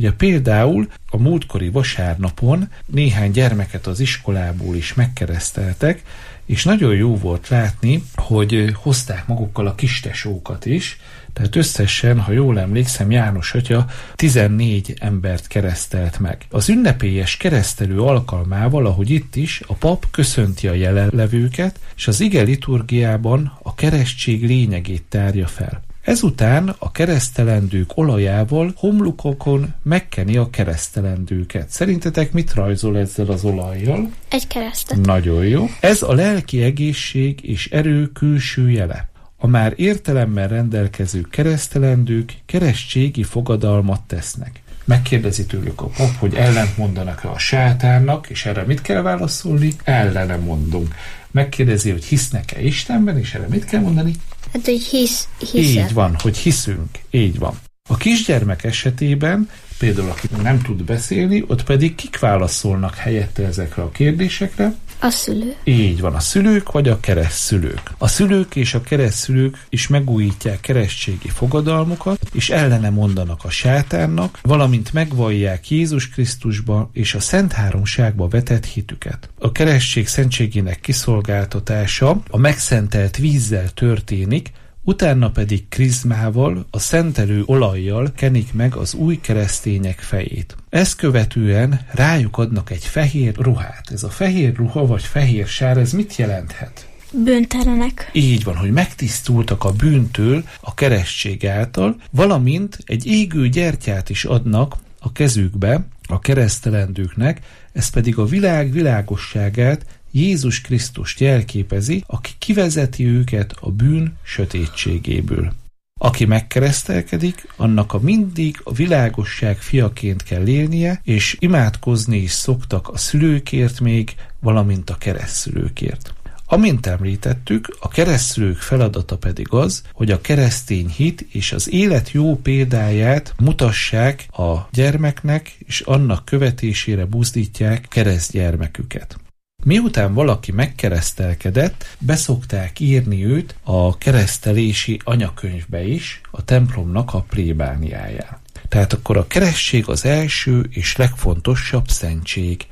Ugye például a múltkori vasárnapon néhány gyermeket az iskolából is megkereszteltek, és nagyon jó volt látni, hogy hozták magukkal a kistesókat is, tehát összesen, ha jól emlékszem, János atya tizennégy embert keresztelt meg. Az ünnepélyes keresztelő alkalmával, ahogy itt is, a pap köszönti a jelenlevőket, és az ige liturgiában a keresztség lényegét tárja fel. Ezután a keresztelendők olajával homlukokon megkeni a keresztelendőket. Szerintetek mit rajzol ezzel az olajjal? Egy keresztet. Nagyon jó. Ez a lelki egészség és erő külső jele. A már értelemmel rendelkező keresztelendők keresztségi fogadalmat tesznek. Megkérdezi tőlük a pap, hogy ellent mondanak-e a sátánnak, és erre mit kell válaszolni? Ellene mondunk. Megkérdezi, hogy hisznek-e Istenben, és erre mit kell mondani? Hát, hogy hisz, hiszem. Így van, hogy hiszünk. Így van. A kisgyermek esetében, például aki nem tud beszélni, ott pedig kik válaszolnak helyette ezekre a kérdésekre? A szülő. Így van, a szülők vagy a keresztszülők. A szülők és a keresztszülők is megújítják keresztségi fogadalmukat, és ellene mondanak a sátánnak, valamint megvallják Jézus Krisztusba és a Szent Háromságba vetett hitüket. A keresztség szentségének kiszolgáltatása a megszentelt vízzel történik, utána pedig krizmával, a szentelő olajjal kenik meg az új keresztények fejét. Ezt követően rájuk adnak egy fehér ruhát. Ez a fehér ruha vagy fehér sár, ez mit jelenthet? Bűntelenek. Így van, hogy megtisztultak a bűntől a keresztség által, valamint egy égő gyertyát is adnak a kezükbe a keresztelendőknek, ez pedig a világ világosságát, Jézus Krisztust jelképezi, aki kivezeti őket a bűn sötétségéből. Aki megkeresztelkedik, annak a mindig a világosság fiaként kell élnie, és imádkozni is szoktak a szülőkért még, valamint a keresztszülőkért. Amint említettük, a keresztszülők feladata pedig az, hogy a keresztény hit és az élet jó példáját mutassák a gyermeknek, és annak követésére buzdítják keresztgyermeküket. Miután valaki megkeresztelkedett, beszokták írni őt a keresztelési anyakönyvbe is, a templomnak a plébániáján. Tehát akkor a keresztség az első és legfontosabb szentség.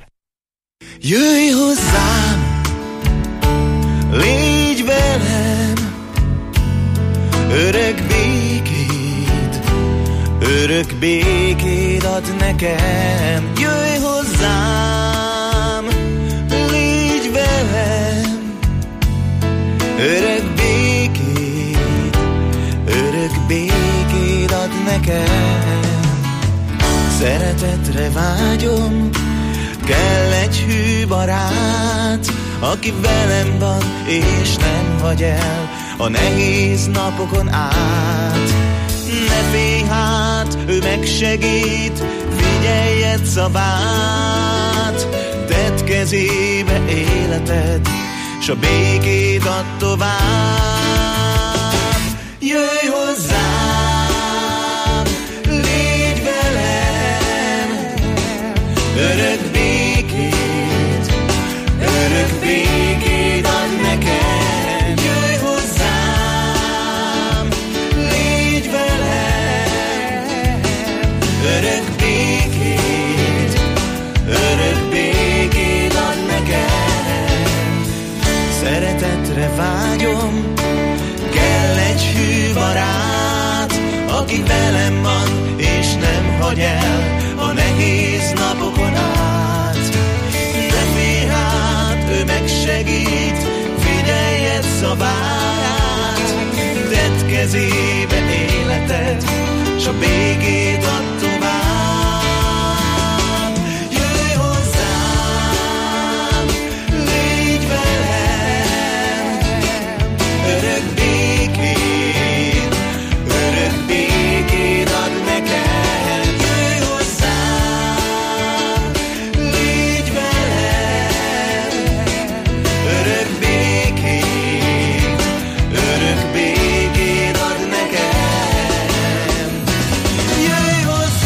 Jöjj hozzám, légy velem, örök békéd, örök békéd ad nekem. Jöjj hozzám, légy velem, örök békéd, örök békéd ad nekem. Szeretetre vágyom, kell egy hű barát, aki velem van és nem hagy el a nehéz napokon át. Ne félj hát, ő megsegít, figyeljed szavát, tedd kezébe életed, s a békét add tovább. Jöjj hozzám, légy velem, örök békét, örök békét ad nekem. Jöjj hozzám, légy velem, örök békét, örök békét ad nekem. Szeretetre vágyom, kell egy hű barát, aki velem van és nem hagy el a nehéz napokon át. Ne félj hát, ő megsegít, figyeljed szavát, tedd kezébe életed, s a békét add tovább. Jöjj hozzám, légy velem, örök békét, örök békét ad nekem. Jöjj hozzám, légy velem, örök békét, örök békét ad nekem. Jöjj hozzám,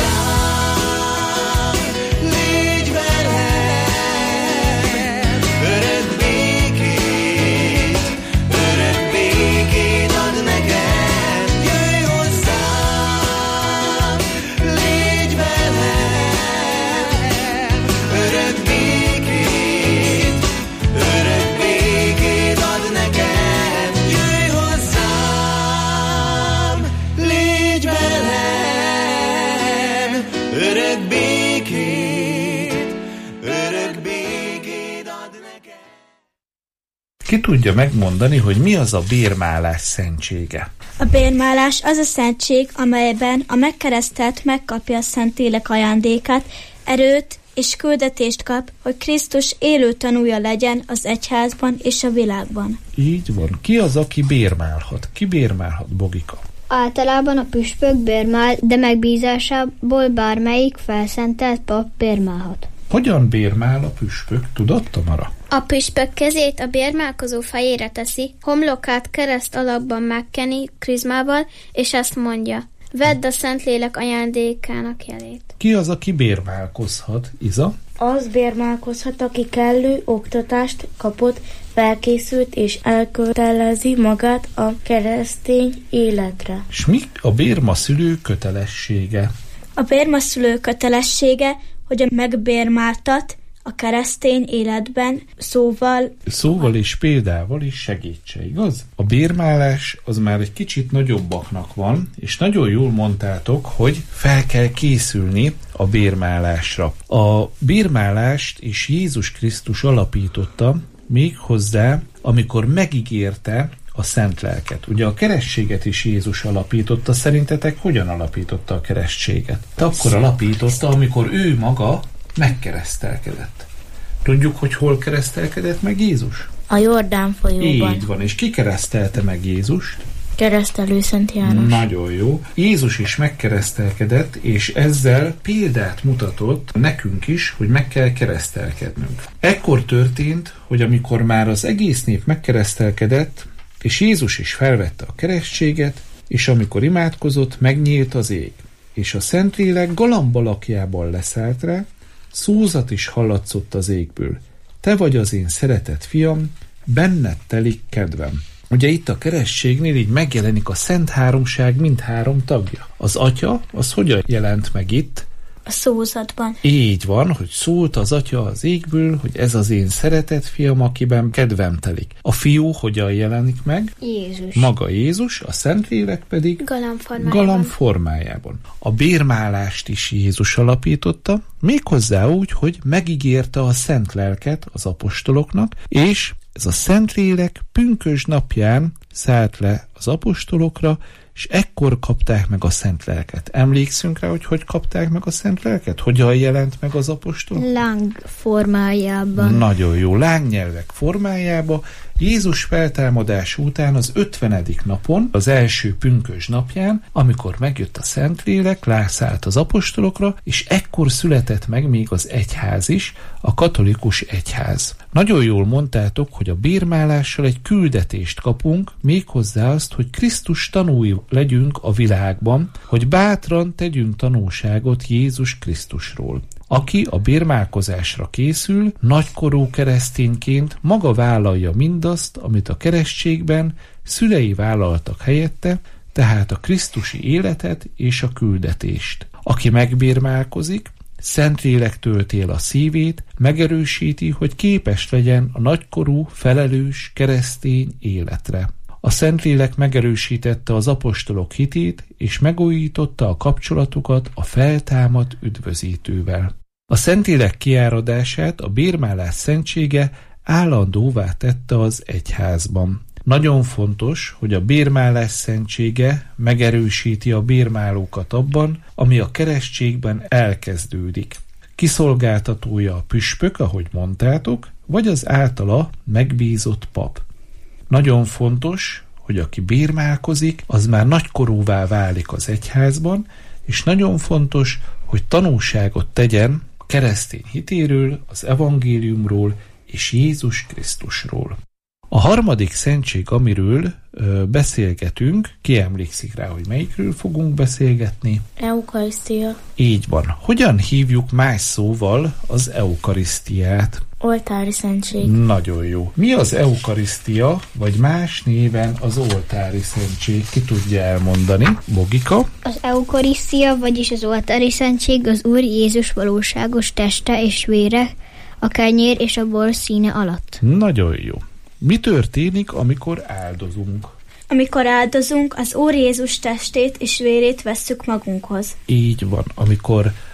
Ki tudja megmondani, hogy mi az a bérmálás szentsége? A bérmálás az a szentség, amelyben a megkeresztelt megkapja a Szentlélek ajándékát, erőt és küldetést kap, hogy Krisztus élő tanúja legyen az egyházban és a világban. Így van. Ki az, aki bérmálhat? Ki bérmálhat, Bogika? Általában a püspök bérmál, de megbízásából bármelyik felszentelt pap bérmálhat. Hogyan bérmál a püspök? Tudod, Tamara? A püspök kezét a bérmálkozó fejére teszi, homlokát kereszt alakban megkeni krizmával, és ezt mondja: vedd a Szentlélek ajándékának jelét. Ki az, aki bérmálkozhat, Iza? Az bérmálkozhat, aki kellő oktatást kapott, felkészült és elkötelezi magát a keresztény életre. És mi a bérmaszülő kötelessége? A bérmaszülő kötelessége, hogy a megbérmáltat a keresztény életben szóval... Szóval és példával is segítse, igaz? A bérmálás az már egy kicsit nagyobbaknak van, és nagyon jól mondtátok, hogy fel kell készülni a bérmálásra. A bérmálást is Jézus Krisztus alapította, méghozzá, amikor megígérte a szent lelket. Ugye a keresztséget is Jézus alapította. Szerintetek hogyan alapította a keresztséget? De akkor alapította, amikor ő maga megkeresztelkedett. Tudjuk, hogy hol keresztelkedett meg Jézus? A Jordán folyóban. Így van, és ki keresztelte meg Jézust? Keresztelő Szent János. Nagyon jó. Jézus is megkeresztelkedett, és ezzel példát mutatott nekünk is, hogy meg kell keresztelkednünk. Ekkor történt, hogy amikor már az egész nép megkeresztelkedett, és Jézus is felvette a keresztséget, és amikor imádkozott, megnyílt az ég, és a Szentlélek galamb alakjában leszállt rá, szózat is hallatszott az égből. Te vagy az én szeretett fiam, benned telik kedvem. Ugye itt a keresztségnél így megjelenik a Szent Háromság mindhárom tagja. Az Atya, az hogyan jelent meg itt? A szózatban. Így van, hogy szólt az Atya az égből, hogy ez az én szeretett fiam, akiben kedvem telik. A Fiú hogyan jelenik meg? Jézus. Maga Jézus, a Szentlélek pedig galamb formájában. galamb formájában. A bérmálást is Jézus alapította, méghozzá úgy, hogy megígérte a Szent Lelket az apostoloknak, és ez a Szentlélek pünkösd napján szállt le az apostolokra, és ekkor kapták meg a Szent Lelket. Emlékszünk rá, hogy hogy kapták meg a Szent Lelket? Hogyan jelent meg az apostol? Láng formájában. Nagyon jó, lángnyelvek formájában. Jézus feltámadás után az ötvenedik napon, az első pünkösd napján, amikor megjött a Szentlélek, rászállt az apostolokra, és ekkor született meg még az egyház is, a katolikus egyház. Nagyon jól mondtátok, hogy a bérmálással egy küldetést kapunk, méghozzá azt, hogy Krisztus tanúi legyünk a világban, hogy bátran tegyünk tanúságot Jézus Krisztusról. Aki a bérmálkozásra készül, nagykorú keresztényként maga vállalja mindazt, amit a keresztségben szülei vállaltak helyette, tehát a krisztusi életet és a küldetést. Aki megbérmálkozik, Szentlélek tölti el a szívét, megerősíti, hogy képes legyen a nagykorú, felelős, keresztény életre. A Szentlélek megerősítette az apostolok hitét, és megújította a kapcsolatukat a feltámadt üdvözítővel. A Szentlélek kiáradását a bérmálás szentsége állandóvá tette az egyházban. Nagyon fontos, hogy a bérmálás szentsége megerősíti a bérmálókat abban, ami a keresztségben elkezdődik. Kiszolgáltatója a püspök, ahogy mondtátok, vagy az általa megbízott pap. Nagyon fontos, hogy aki bérmálkozik, az már nagykorúvá válik az egyházban, és nagyon fontos, hogy tanúságot tegyen a keresztény hitéről, az evangéliumról és Jézus Krisztusról. A harmadik szentség, amiről ö, beszélgetünk, ki emlékszik rá, hogy melyikről fogunk beszélgetni? Eukarisztia. Így van. Hogyan hívjuk más szóval az eukarisztiát? Oltári szentség. Nagyon jó. Mi az eukarisztia, vagy más néven az oltári szentség? Ki tudja elmondani? Bogika? Az eukarisztia, vagyis az oltári szentség az Úr Jézus valóságos teste és vére, a kenyér és a bor színe alatt. Nagyon jó. Mi történik, amikor áldozunk? Amikor áldozunk, az Úr Jézus testét és vérét vesszük magunkhoz. Így van. Amikor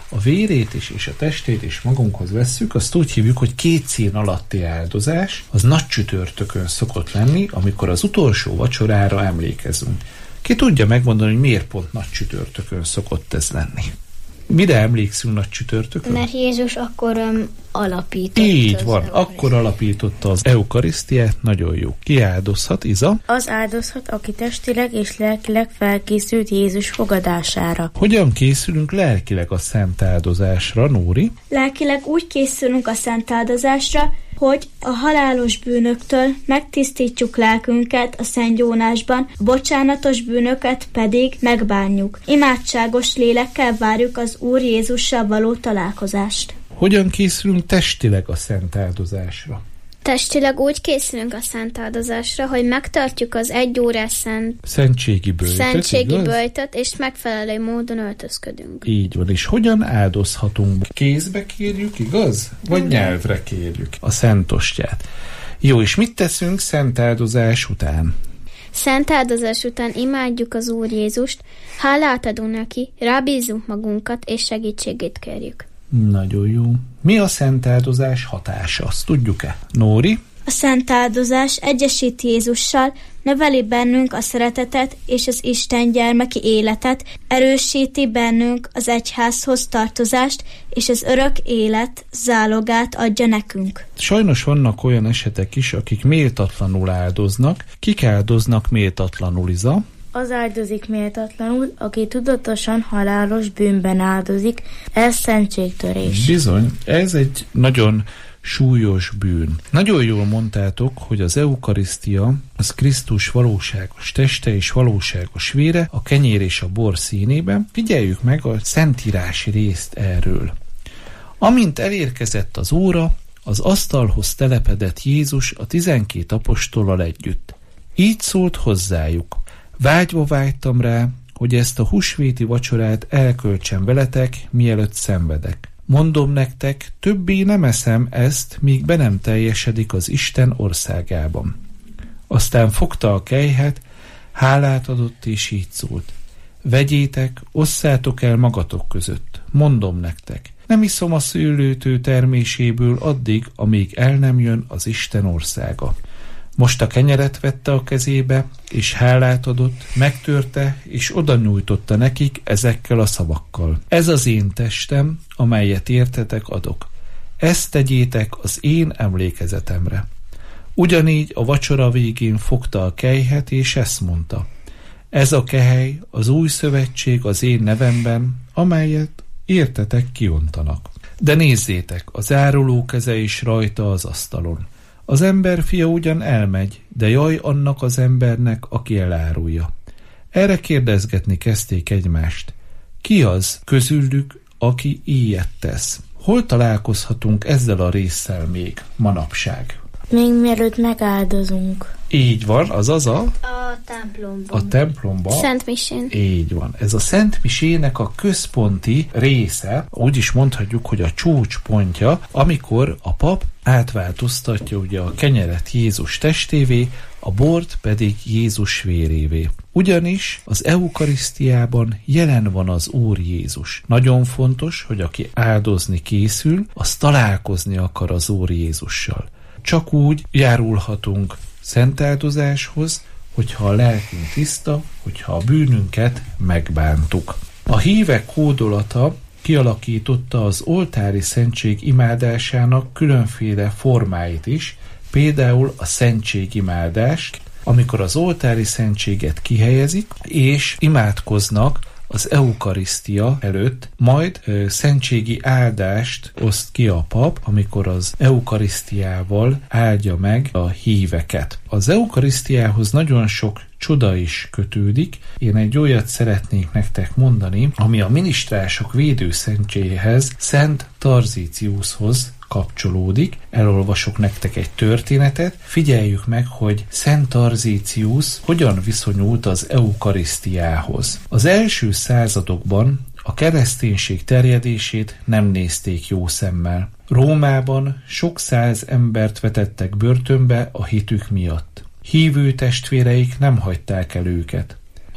a vérét is és a testét is magunkhoz vesszük, azt úgy hívjuk, hogy két szín alatti áldozás, az nagy csütörtökön szokott lenni, amikor az utolsó vacsorára emlékezünk. Ki tudja megmondani, hogy miért pont nagy csütörtökön szokott ez lenni? Mire emlékszünk nagy csütörtökön? Mert Jézus akkor um, alapította. Így van, akkor alapította az eukarisztiát, nagyon jó. Ki áldozhat, Iza? Az áldozhat, aki testileg és lelkileg felkészült Jézus fogadására. Hogyan készülünk lelkileg a szent áldozásra, Nóri? Lelkileg úgy készülünk a szent áldozásra, hogy a halálos bűnöktől megtisztítjuk lelkünket a szentgyónásban, a bocsánatos bűnöket pedig megbánjuk. Imádságos lélekkel várjuk az Úr Jézussal való találkozást. Hogyan készülünk testileg a szent áldozásra? Testileg úgy készülünk a szent áldozásra, hogy megtartjuk az egy órás szent... Szentségi böjtöt, Szentségi igaz? böjtöt, és megfelelő módon öltözködünk. Így van, és hogyan áldozhatunk? Kézbe kérjük, igaz? Vagy Igen. Nyelvre kérjük a szent ostját. Jó, és mit teszünk szent áldozás után? Szent áldozás után imádjuk az Úr Jézust, hálát adunk neki, rábízunk magunkat, és segítségét kérjük. Nagyon jó. Mi a szent áldozás hatása? Azt tudjuk-e? Nóri? A szent áldozás egyesít Jézussal, növeli bennünk a szeretetet és az Isten gyermeki életet, erősíti bennünk az egyházhoz tartozást, és az örök élet zálogát adja nekünk. Sajnos vannak olyan esetek is, akik méltatlanul áldoznak. Kik áldoznak méltatlanul, Iza? Az áldozik méltatlanul, aki tudatosan halálos bűnben áldozik, ez szentségtörés. Bizony, ez egy nagyon súlyos bűn. Nagyon jól mondtátok, hogy az eukarisztia az Krisztus valóságos teste és valóságos vére, a kenyér és a bor színében. Figyeljük meg a szentírási részt erről. Amint elérkezett az óra, az asztalhoz telepedett Jézus a tizenkét apostollal együtt. Így szólt hozzájuk: vágyva vágytam rá, hogy ezt a húsvéti vacsorát elköltsem veletek, mielőtt szenvedek. Mondom nektek, többé nem eszem ezt, míg be nem teljesedik az Isten országában. Aztán fogta a kelyhet, hálát adott és így szólt: vegyétek, osszátok el magatok között. Mondom nektek, nem iszom a szőlőtő terméséből addig, amíg el nem jön az Isten országa. Most a kenyeret vette a kezébe, és hálát adott, megtörte, és oda nyújtotta nekik ezekkel a szavakkal: ez az én testem, amelyet értetek adok. Ezt tegyétek az én emlékezetemre. Ugyanígy a vacsora végén fogta a kelyhet, és ezt mondta: ez a kehely, az új szövetség az én nevemben, amelyet értetek kiontanak. De nézzétek, az áruló keze is rajta az asztalon. Az emberfia ugyan elmegy, de jaj annak az embernek, aki elárulja. Erre kérdezgetni kezdték egymást: ki az közülük, aki ilyet tesz? Hol találkozhatunk ezzel a résszel még manapság? Még mielőtt megáldozunk. Így van, azaz a... A templomban. A templomban. Szent misén. Így van. Ez a Szent Misének a központi része, úgy is mondhatjuk, hogy a csúcspontja, amikor a pap átváltoztatja ugye a kenyeret Jézus testévé, a bort pedig Jézus vérévé. Ugyanis az eukarisztiában jelen van az Úr Jézus. Nagyon fontos, hogy aki áldozni készül, az találkozni akar az Úr Jézussal. Csak úgy járulhatunk szentáldozáshoz, hogyha a lelkünk tiszta, hogyha a bűnünket megbántuk. A hívek hódolata kialakította az oltári szentség imádásának különféle formáit is, például a szentségimádást, amikor az oltári szentséget kihelyezik, és imádkoznak az eukarisztia előtt, majd ö, szentségi áldást oszt ki a pap, amikor az eukarisztiával áldja meg a híveket. Az eukarisztiához nagyon sok csoda is kötődik. Én egy olyat szeretnék nektek mondani, ami a minisztrások védőszentjéhez, Szent Tarzíciushoz kapcsolódik. Elolvasok nektek egy történetet. Figyeljük meg, hogy Szent Tarzícius hogyan viszonyult az eukarisztiához. Az első századokban a kereszténység terjedését nem nézték jó szemmel. Rómában sok száz embert vetettek börtönbe a hitük miatt. Hívő testvéreik nem hagyták el őket.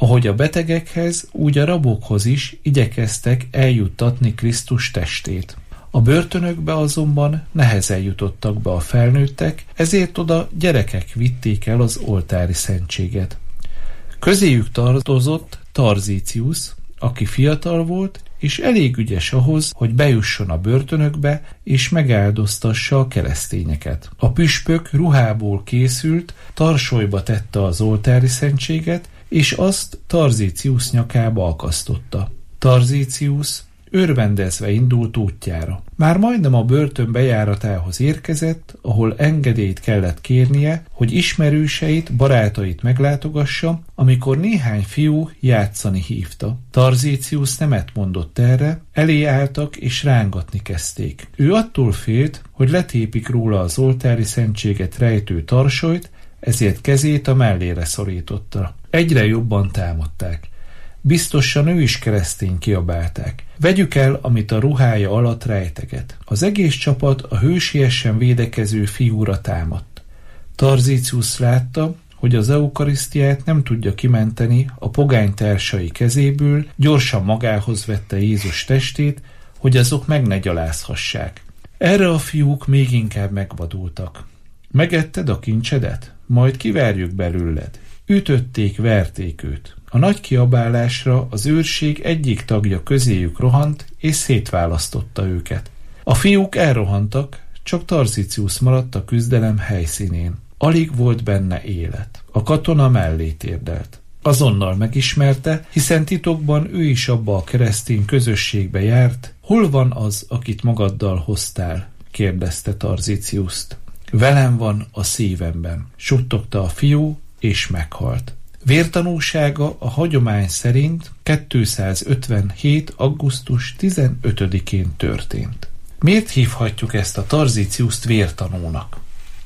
Ahogy a betegekhez, úgy a rabokhoz is igyekeztek eljuttatni Krisztus testét. A börtönökbe azonban nehezen jutottak be a felnőttek, ezért oda gyerekek vitték el az oltári szentséget. Közéjük tartozott Tarzícius, aki fiatal volt, és elég ügyes ahhoz, hogy bejusson a börtönökbe, és megáldoztassa a keresztényeket. A püspök ruhából készült, tarsolyba tette az oltári szentséget, és azt Tarzícius nyakába akasztotta. Tarzícius örvendezve indult útjára. Már majdnem a börtön bejáratához érkezett, ahol engedélyt kellett kérnie, hogy ismerőseit, barátait meglátogassa, amikor néhány fiú játszani hívta. Tarzícius nemet mondott erre, elé álltak és rángatni kezdték. Ő attól félt, hogy letépik róla az oltári szentséget rejtő tarsolyt, ezért kezét a mellére szorította. Egyre jobban támadták. Biztosan ő is keresztény, kiabálták. Vegyük el, amit a ruhája alatt rejteget. Az egész csapat a hősiesen védekező fiúra támadt. Tarzícius látta, hogy az eukarisztiát nem tudja kimenteni a pogány társai kezéből, gyorsan magához vette Jézus testét, hogy azok meg ne gyalázhassák. Erre a fiúk még inkább megvadultak. Megetted a kincsedet? Majd kiverjük belőled. Ütötték, verték őt. A nagy kiabálásra az őrség egyik tagja közéjük rohant, és szétválasztotta őket. A fiúk elrohantak, csak Tarzícius maradt a küzdelem helyszínén. Alig volt benne élet. A katona mellé térdelt. Azonnal megismerte, hiszen titokban ő is abba a keresztény közösségbe járt. Hol van az, akit magaddal hoztál? Kérdezte Tarzíciust. Velem van a szívemben, suttogta a fiú, és meghalt. Vértanúsága a hagyomány szerint kétszázötvenhét. augusztus tizenötödikén történt. Miért hívhatjuk ezt a Tarzíciust vértanúnak?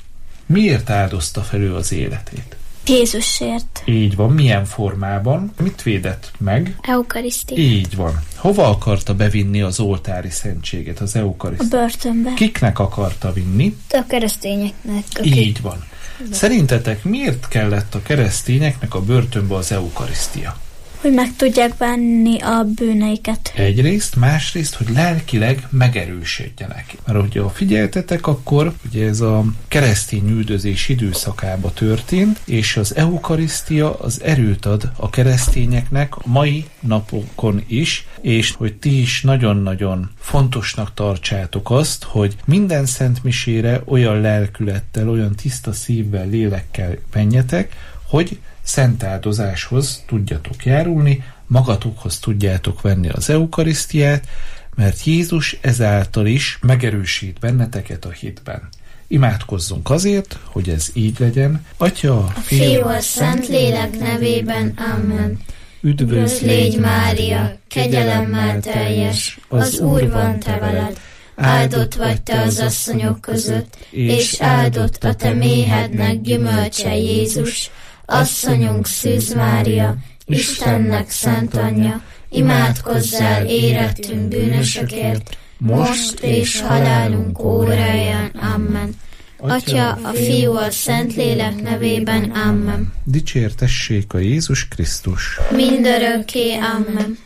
Miért áldozta fel ő az életét? Jézusért. Így van. Milyen formában? Mit védett meg? Eukarisztiát. Így van. Hova akarta bevinni az oltári szentséget, az eukarisztiát? A börtönbe. Kiknek akarta vinni? A keresztényeknek. Akik... Így van. Szerintetek miért kellett a keresztényeknek a börtönbe az eukarisztia? Hogy meg tudják bánni a bűneiket. Egyrészt, másrészt, hogy lelkileg megerősödjenek. Mert hogyha figyeltetek, akkor ugye ez a keresztény üldözés időszakába történt, és az eukarisztia az erőt ad a keresztényeknek a mai napokon is, és hogy ti is nagyon-nagyon fontosnak tartsátok azt, hogy minden szentmisére olyan lelkülettel, olyan tiszta szívvel, lélekkel menjetek, hogy szent áldozáshoz tudjatok járulni, magatokhoz tudjátok venni az eukarisztiát, mert Jézus ezáltal is megerősít benneteket a hitben. Imádkozzunk azért, hogy ez így legyen. Atya, a Fiú, a Szentlélek nevében. Amen. Üdvözl légy, Mária, kegyelemmel teljes, az Úr van te veled. Áldott vagy te az asszonyok között, és áldott a te méhednek gyümölcse, Jézus. Asszonyunk Szűz Mária, Istennek szent anyja, imádkozzál érettünk bűnösökért, most és halálunk óráján. Amen. Atya, a Fiú, a Szentlélek nevében. Amen. Dicsértessék a Jézus Krisztus. Mindörökké. Amen.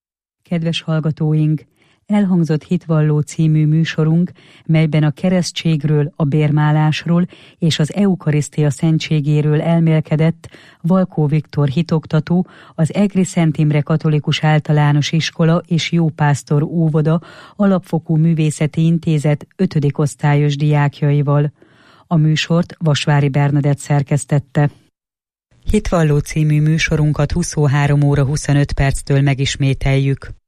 Kedves hallgatóink! Elhangzott Hitvalló című műsorunk, melyben a keresztségről, a bérmálásról és az eukarisztia szentségéről elmélkedett Valkó Viktor hitoktató, az Egri Szent Imre Katolikus Általános Iskola és Jópásztor Óvoda Alapfokú Művészeti Intézet ötödik osztályos diákjaival. A műsort Vasvári Bernadett szerkesztette. Hitvalló című műsorunkat huszonhárom óra huszonöt perctől megismételjük.